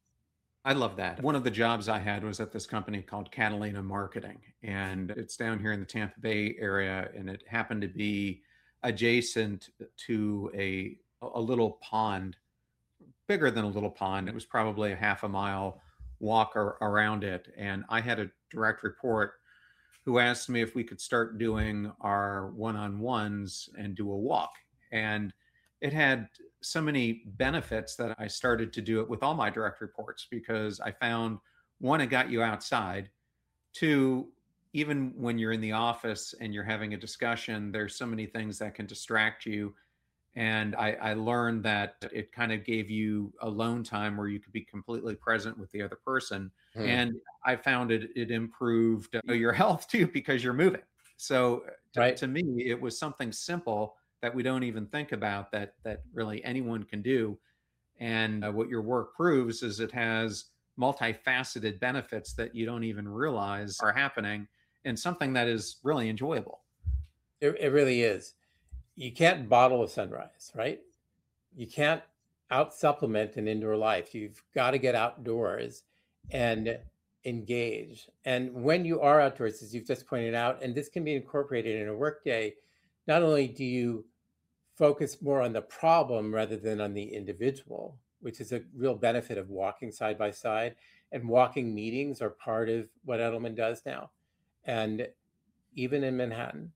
[SPEAKER 1] I love that. One of the jobs I had was at this company called Catalina Marketing, and it's down here in the Tampa Bay area, and it happened to be adjacent to a, a little pond, bigger than a little pond. It was probably a half a mile walk or, around it. And I had a direct report who asked me if we could start doing our one-on-ones and do a walk. And it had so many benefits that I started to do it with all my direct reports, because I found, one, it got you outside. Two, even when you're in the office and you're having a discussion, there's so many things that can distract you. And I, I learned that it kind of gave you alone time where you could be completely present with the other person.
[SPEAKER 2] Hmm.
[SPEAKER 1] And I found it it improved uh, your health too because you're moving. So to,
[SPEAKER 2] Right.
[SPEAKER 1] to me, it was something simple that we don't even think about that that really anyone can do. And uh, what your work proves is it has multifaceted benefits that you don't even realize are happening, and something that is really enjoyable.
[SPEAKER 2] It, it really is. You can't bottle a sunrise, right? You can't out supplement an indoor life. You've got to get outdoors and engage. And when you are outdoors, as you've just pointed out, and this can be incorporated in a workday, not only do you focus more on the problem rather than on the individual, which is a real benefit of walking side by side. And walking meetings are part of what Edelman does now, and even in Manhattan.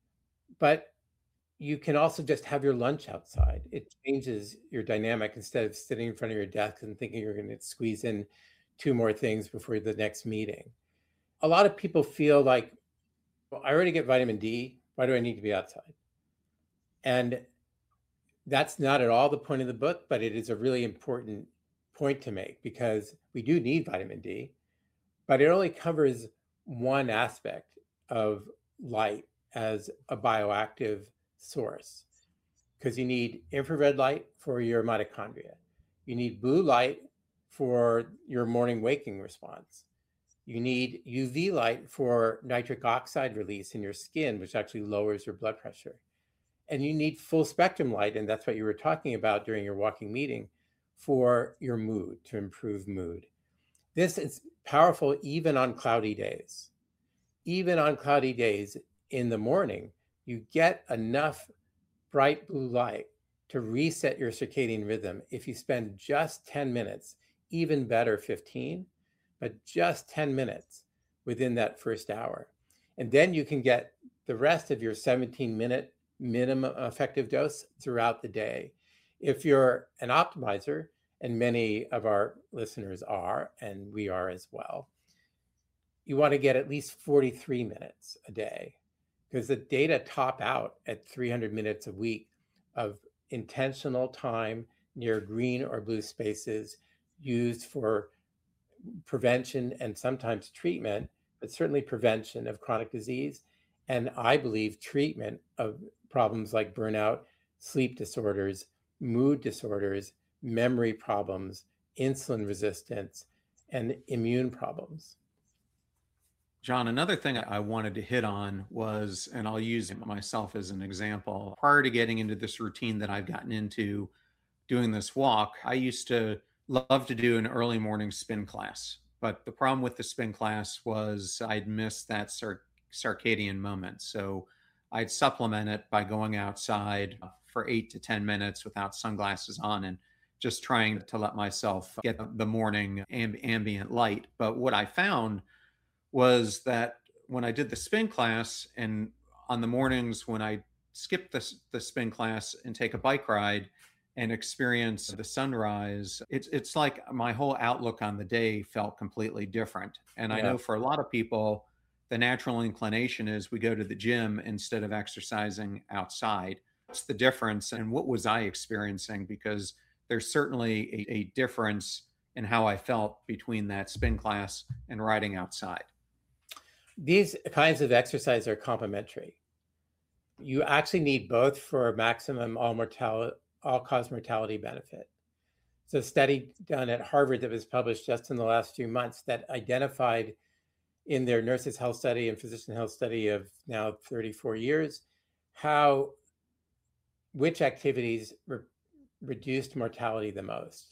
[SPEAKER 2] But you can also just have your lunch outside. It changes your dynamic instead of sitting in front of your desk and thinking you're going to squeeze in two more things before the next meeting. A lot of people feel like, well, I already get vitamin D. Why do I need to be outside? And that's not at all the point of the book, but it is a really important point to make because we do need vitamin D, but it only covers one aspect of light as a bioactive source, because you need infrared light for your mitochondria. You need blue light for your morning waking response. You need U V light for nitric oxide release in your skin, which actually lowers your blood pressure. And you need full spectrum light, and that's what you were talking about during your walking meeting, for your mood, to improve mood. This is powerful even on cloudy days. Even on cloudy days in the morning, you get enough bright blue light to reset your circadian rhythm. If you spend just ten minutes, even better fifteen, but just ten minutes within that first hour. And then you can get the rest of your seventeen minute minimum effective dose throughout the day. If you're an optimizer, and many of our listeners are, and we are as well, you want to get at least forty-three minutes a day, because the data top out at three hundred minutes a week of intentional time near green or blue spaces used for prevention and sometimes treatment, but certainly prevention of chronic disease. And I believe treatment of problems like burnout, sleep disorders, mood disorders, memory problems, insulin resistance, and immune problems.
[SPEAKER 1] John, another thing I wanted to hit on was, and I'll use myself as an example, prior to getting into this routine that I've gotten into doing this walk, I used to love to do an early morning spin class. But the problem with the spin class was I'd miss that cir- circadian moment. So I'd supplement it by going outside for eight to ten minutes without sunglasses on and just trying to let myself get the morning amb- ambient light. But what I found was that when I did the spin class, and on the mornings when I skip the, the spin class and take a bike ride and experience the sunrise, it's it's like my whole outlook on the day felt completely different. And I
[SPEAKER 2] Yeah.
[SPEAKER 1] know for a lot of people, the natural inclination is we go to the gym instead of exercising outside. What's the difference, and what was I experiencing? Because there's certainly a, a difference in how I felt between that spin class and riding outside.
[SPEAKER 2] These kinds of exercise are complementary. You actually need both for maximum all mortality, all-cause mortality benefit. So a study done at Harvard that was published just in the last few months that identified in their nurses health study and physician health study of now thirty-four years, how, which activities re- reduced mortality the most.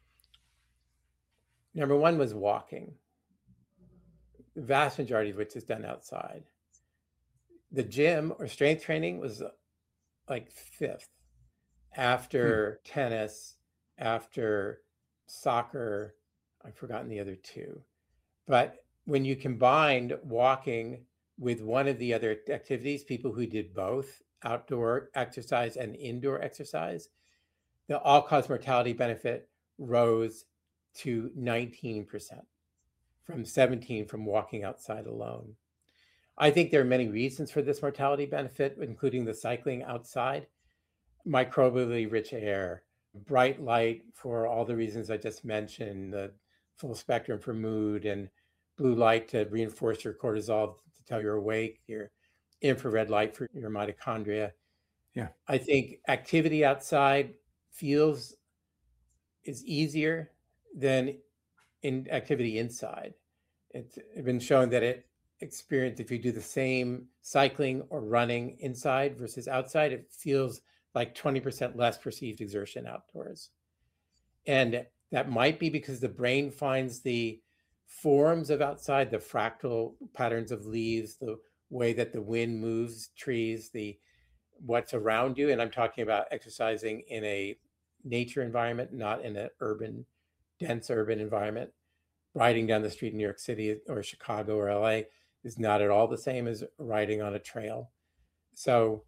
[SPEAKER 2] Number one was walking, the vast majority of which is done outside. The gym or strength training was like fifth after hmm. tennis, after soccer. I've forgotten the other two. But when you combined walking with one of the other activities, people who did both outdoor exercise and indoor exercise, the all-cause mortality benefit rose to nineteen percent from seventeen from walking outside alone. I think there are many reasons for this mortality benefit, including the cycling outside, microbially rich air, bright light for all the reasons I just mentioned, the full spectrum for mood, and blue light to reinforce your cortisol to tell you're awake, your infrared light for your mitochondria.
[SPEAKER 1] Yeah.
[SPEAKER 2] I think activity outside feels is easier than in activity inside. It's been shown that it experience if you do the same cycling or running inside versus outside, it feels like twenty percent less perceived exertion outdoors. And that might be because the brain finds the forms of outside, the fractal patterns of leaves, the way that the wind moves trees, the what's around you. And I'm talking about exercising in a nature environment, not in an urban, dense urban environment. Riding down the street in New York City or Chicago or L A is not at all the same as riding on a trail. So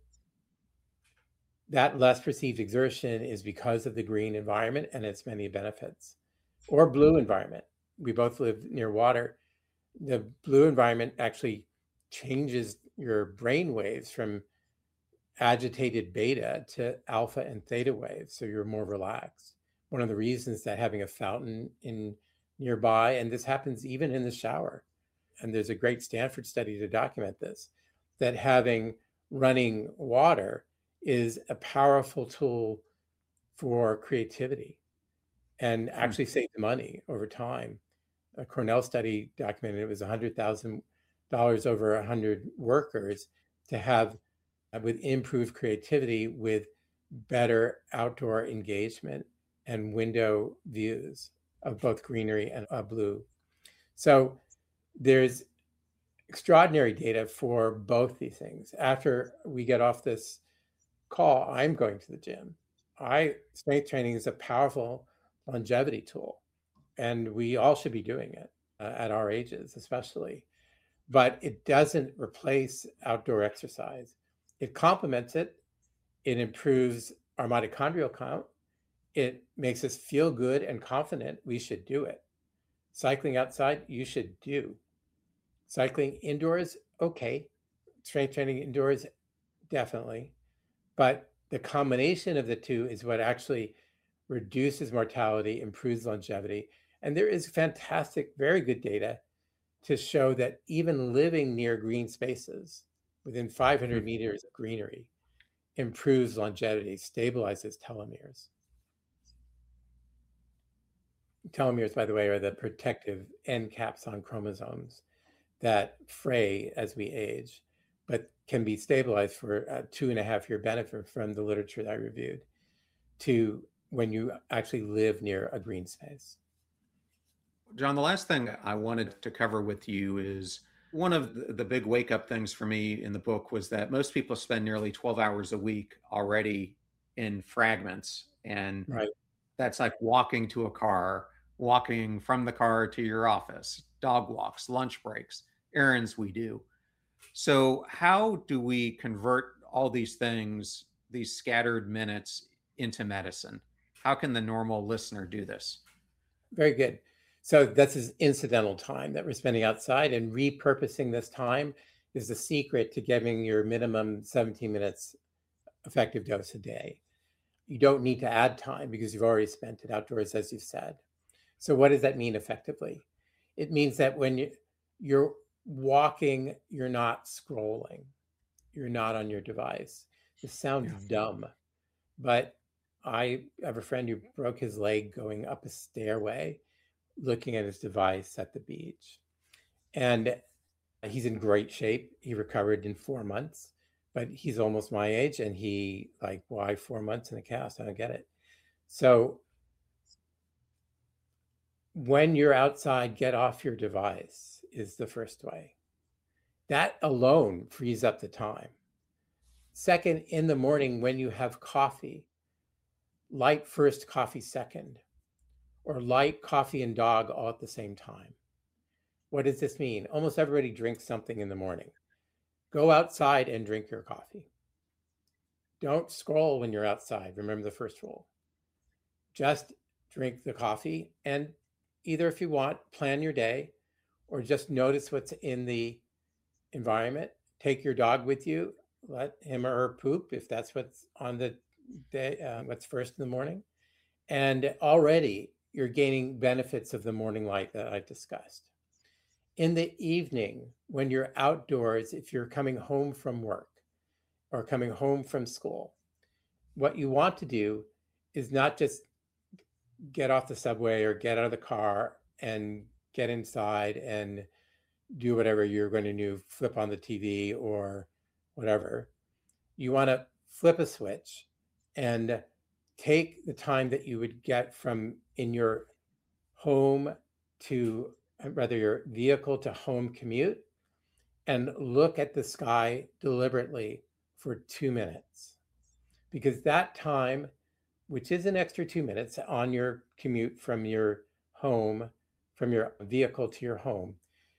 [SPEAKER 2] that less perceived exertion is because of the green environment and its many benefits. Or blue environment. We both live near water. The blue environment actually changes your brain waves from agitated beta to alpha and theta waves, so you're more relaxed. One of the reasons that having a fountain in nearby, and this happens even in the shower, and there's a great Stanford study to document this, that having running water is a powerful tool for creativity and actually
[SPEAKER 1] Hmm.
[SPEAKER 2] save money over time. A Cornell study documented it was one hundred thousand dollars over one hundred workers to have with improved creativity, with better outdoor engagement and window views of both greenery and uh, blue. So there's extraordinary data for both these things. After we get off this call, I'm going to the gym. I strength training is a powerful longevity tool, and we all should be doing it uh, at our ages, especially. But it doesn't replace outdoor exercise. It complements it. It improves our mitochondrial count. It makes us feel good and confident we should do it. Cycling outside, you should do. Cycling indoors, okay. Strength training indoors, definitely. But the combination of the two is what actually reduces mortality, improves longevity. And there is fantastic, very good data to show that even living near green spaces within five hundred
[SPEAKER 1] Hmm.
[SPEAKER 2] meters of greenery improves longevity, stabilizes telomeres. Telomeres, by the way, are the protective end caps on chromosomes that fray as we age, but can be stabilized for a two and a half year benefit from the literature that I reviewed to when you actually live near a green space.
[SPEAKER 1] John, the last thing I wanted to cover with you is one of the, the big wake up things for me in the book was that most people spend nearly twelve hours a week already in fragments. And
[SPEAKER 2] Right.
[SPEAKER 1] that's like walking to a car, walking from the car to your office, dog walks, lunch breaks, errands we do. So, how do we convert all these things, these scattered minutes, into medicine? How can the normal listener do this?
[SPEAKER 2] Very good. So this is incidental time that we're spending outside, and repurposing this time is the secret to getting your minimum seventeen minutes effective dose a day. You don't need to add time because you've already spent it outdoors, as you said. So what does that mean effectively? It means that when you, you're walking, you're not scrolling. You're not on your device. This sounds
[SPEAKER 1] Yeah.
[SPEAKER 2] dumb, but I have a friend who broke his leg going up a stairway, looking at his device at the beach. And he's in great shape. He recovered in four months, but he's almost my age. And he, like, why four months in a cast? I don't get it. So when you're outside, get off your device is the first way. That alone frees up the time. Second, in the morning when you have coffee, light first, coffee second, or light, coffee, and dog all at the same time. What does this mean? Almost everybody drinks something in the morning. Go outside and drink your coffee. Don't scroll when you're outside. Remember the first rule. Just drink the coffee, and either, if you want, plan your day, or just notice what's in the environment. Take your dog with you. Let him or her poop if that's what's on the day, uh, what's first in the morning. And already you're gaining benefits of the morning light that I discussed. In the evening, when you're outdoors, if you're coming home from work or coming home from school, what you want to do is not just get off the subway or get out of the car and get inside and do whatever you're going to do, flip on the T V or whatever. You want to flip a switch and take the time that you would get from in your home to, rather your vehicle to home commute, and look at the sky deliberately for two minutes. Because that time, which is an extra two minutes on your commute from your home, from your vehicle to your home,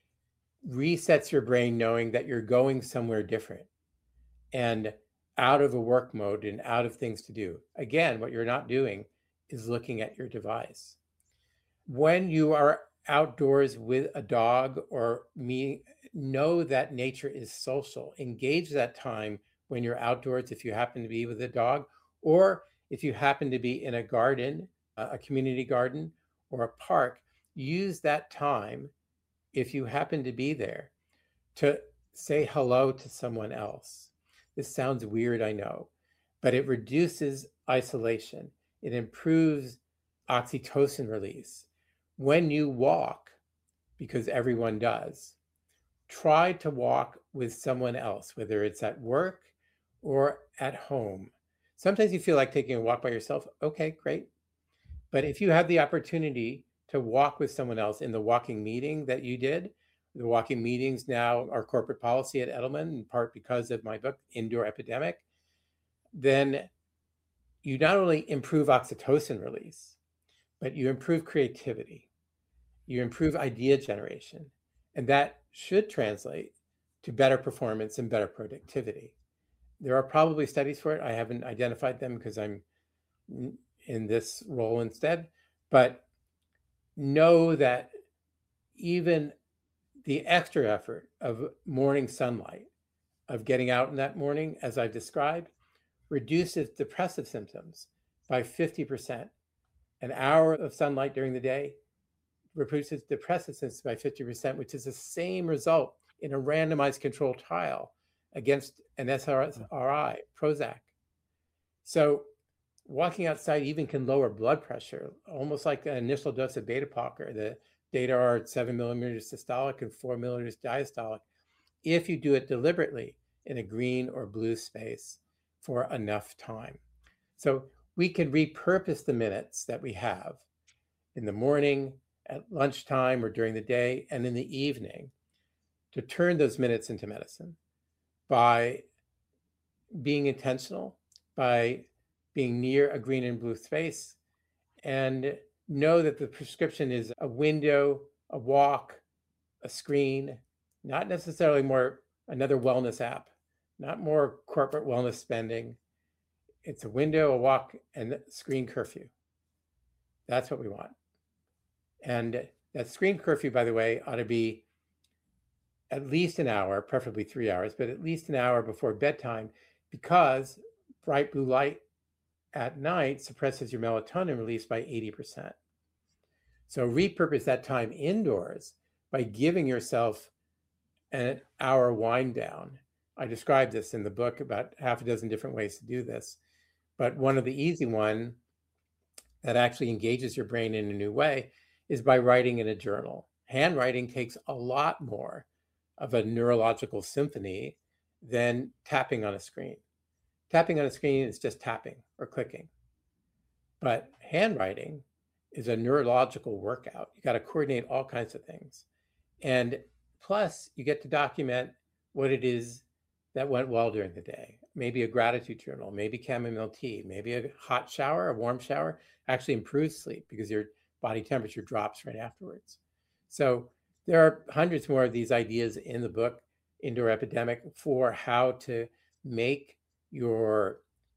[SPEAKER 2] resets your brain knowing that you're going somewhere different and out of a work mode and out of things to do. Again, what you're not doing is looking at your device. When you are outdoors with a dog or me, know that nature is social. Engage that time when you're outdoors, if you happen to be with a dog, or if you happen to be in a garden, a community garden or a park, use that time, if you happen to be there, to say hello to someone else. This sounds weird, I know, but it reduces isolation. It improves oxytocin release. When you walk, because everyone does, try to walk with someone else, whether it's at work or at home. Sometimes you feel like taking a walk by yourself. Okay, great. But if you have the opportunity to walk with someone else in the walking meeting that you did, the walking meetings now are corporate policy at Edelman, in part because of my book, Indoor Epidemic, then you not only improve oxytocin release, but you improve creativity, you improve idea generation, and that should translate to better performance and better productivity. There are probably studies for it. I haven't identified them because I'm in this role instead, but know that even the extra effort of morning sunlight, of getting out in that morning, as I've described, reduces depressive symptoms by fifty percent. An hour of sunlight during the day reduces depressive symptoms by fifty percent, which is the same result in a randomized controlled trial against an S R I, Prozac. So walking outside even can lower blood pressure, almost like an initial dose of beta blocker. The data are at seven millimeters systolic and four millimeters diastolic, if you do it deliberately in a green or blue space for enough time. So we can repurpose the minutes that we have in the morning, at lunchtime, or during the day, and in the evening to turn those minutes into medicine by being intentional, by being near a green and blue space, and know that the prescription is a window, a walk, a screen, not necessarily more another wellness app, not more corporate wellness spending. It's a window, a walk, and screen curfew. That's what we want. And that screen curfew, by the way, ought to be at least an hour, preferably three hours, but at least an hour before bedtime, because bright blue light at night suppresses your melatonin release by eighty percent. So repurpose that time indoors by giving yourself an hour wind down. I described this in the book, about half a dozen different ways to do this. But one of the easy one that actually engages your brain in a new way is by writing in a journal. Handwriting takes a lot more of a neurological symphony than tapping on a screen. Tapping on a screen is just tapping or clicking. But handwriting is a neurological workout. You got to coordinate all kinds of things. And plus, you get to document what it is that went well during the day. Maybe a gratitude journal, maybe chamomile tea, maybe a hot shower, a warm shower actually improves sleep because your body temperature drops right afterwards. So there are hundreds more of these ideas in the book, Indoor Epidemic, for how to make your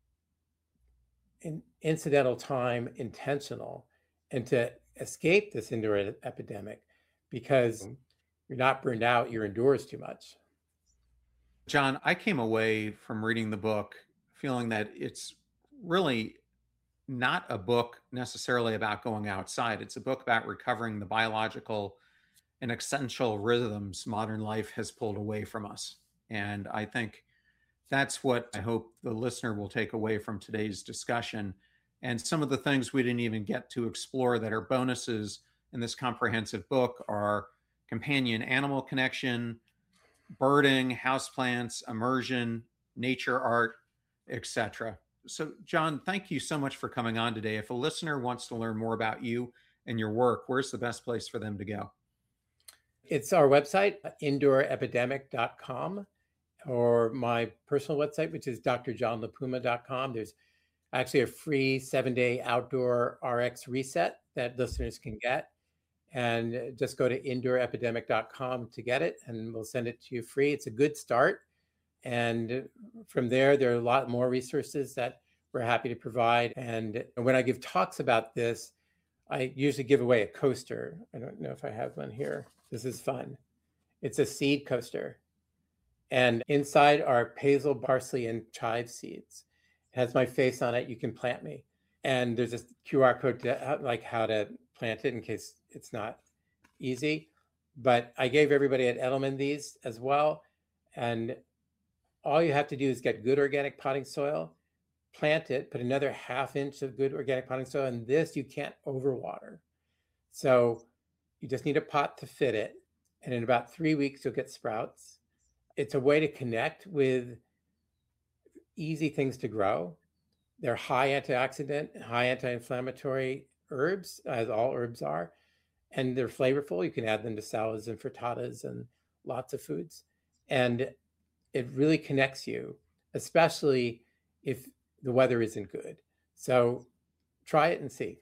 [SPEAKER 2] in, incidental time intentional and to escape this indoor epidemic, because you're not burned out, you're indoors too much.
[SPEAKER 1] John, I came away from reading the book feeling that it's really not a book necessarily about going outside. It's a book about recovering the biological and essential rhythms modern life has pulled away from us. And I think that's what I hope the listener will take away from today's discussion. And some of the things we didn't even get to explore that are bonuses in this comprehensive book are companion animal connection, birding, houseplants, immersion, nature art, et cetera. So, John, thank you so much for coming on today. If a listener wants to learn more about you and your work, where's the best place for them to go?
[SPEAKER 2] It's our website, indoor epidemic dot com, or my personal website, which is d r john lipuma dot com. There's actually a free seven-day outdoor R X reset that listeners can get. And just go to indoor epidemic dot com to get it, and we'll send it to you free. It's a good start. And from there, there are a lot more resources that we're happy to provide. And when I give talks about this, I usually give away a coaster. I don't know if I have one here. This is fun. It's a seed coaster. And inside are basil, parsley, and chive seeds. It has my face on it. You can plant me. And there's a Q R code to like how to plant it in case it's not easy. But I gave everybody at Edelman these as well. And all you have to do is get good organic potting soil, plant it, put another half inch of good organic potting soil, and this you can't overwater. So you just need a pot to fit it. And in about three weeks, you'll get sprouts. It's a way to connect with easy things to grow. They're high antioxidant, high anti-inflammatory herbs, as all herbs are, and they're flavorful. You can add them to salads and frittatas and lots of foods. And it really connects you, especially if the weather isn't good. So try it and see.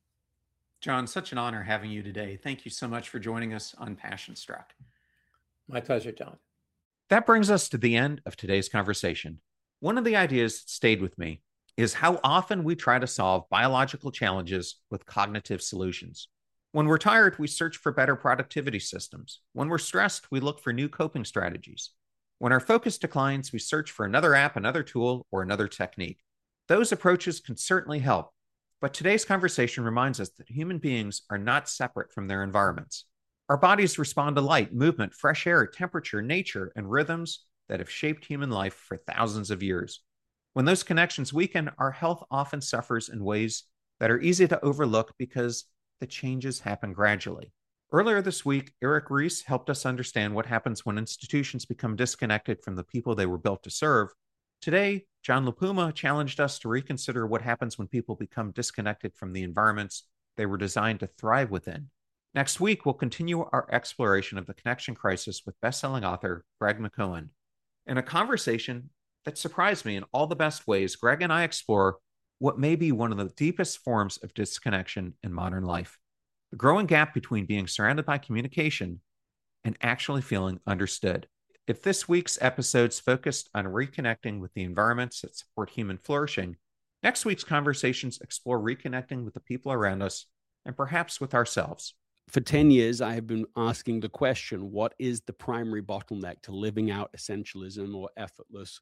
[SPEAKER 1] John, such an honor having you today. Thank you so much for joining us on Passion Struck.
[SPEAKER 2] My pleasure, John.
[SPEAKER 1] That brings us to the end of today's conversation. One of the ideas that stayed with me is how often we try to solve biological challenges with cognitive solutions. When we're tired, we search for better productivity systems. When we're stressed, we look for new coping strategies. When our focus declines, we search for another app, another tool, or another technique. Those approaches can certainly help, but today's conversation reminds us that human beings are not separate from their environments. Our bodies respond to light, movement, fresh air, temperature, nature, and rhythms that have shaped human life for thousands of years. When those connections weaken, our health often suffers in ways that are easy to overlook because the changes happen gradually. Earlier this week, Eric Ries helped us understand what happens when institutions become disconnected from the people they were built to serve. Today, John Lipuma challenged us to reconsider what happens when people become disconnected from the environments they were designed to thrive within. Next week, we'll continue our exploration of the connection crisis with best-selling author Greg McKeown. In a conversation that surprised me in all the best ways, Greg and I explore what may be one of the deepest forms of disconnection in modern life: the growing gap between being surrounded by communication and actually feeling understood. If this week's episodes focused on reconnecting with the environments that support human flourishing, next week's conversations explore reconnecting with the people around us and perhaps with ourselves.
[SPEAKER 3] For ten years, I have been asking the question, what is the primary bottleneck to living out essentialism or effortless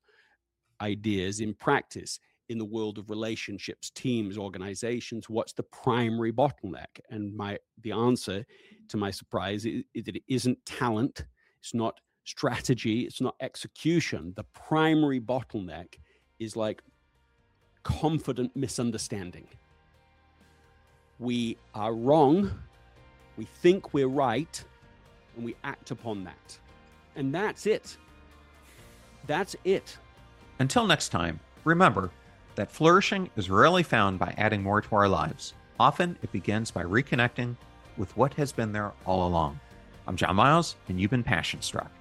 [SPEAKER 3] ideas in practice? In the world of relationships, teams, organizations, what's the primary bottleneck? And my the answer, to my surprise, is, is that it isn't talent, it's not strategy, it's not execution. The primary bottleneck is like confident misunderstanding. We are wrong, we think we're right, and we act upon that. And that's it. That's it.
[SPEAKER 1] Until next time, remember that flourishing is rarely found by adding more to our lives. Often, it begins by reconnecting with what has been there all along. I'm John Miles, and you've been Passion Struck.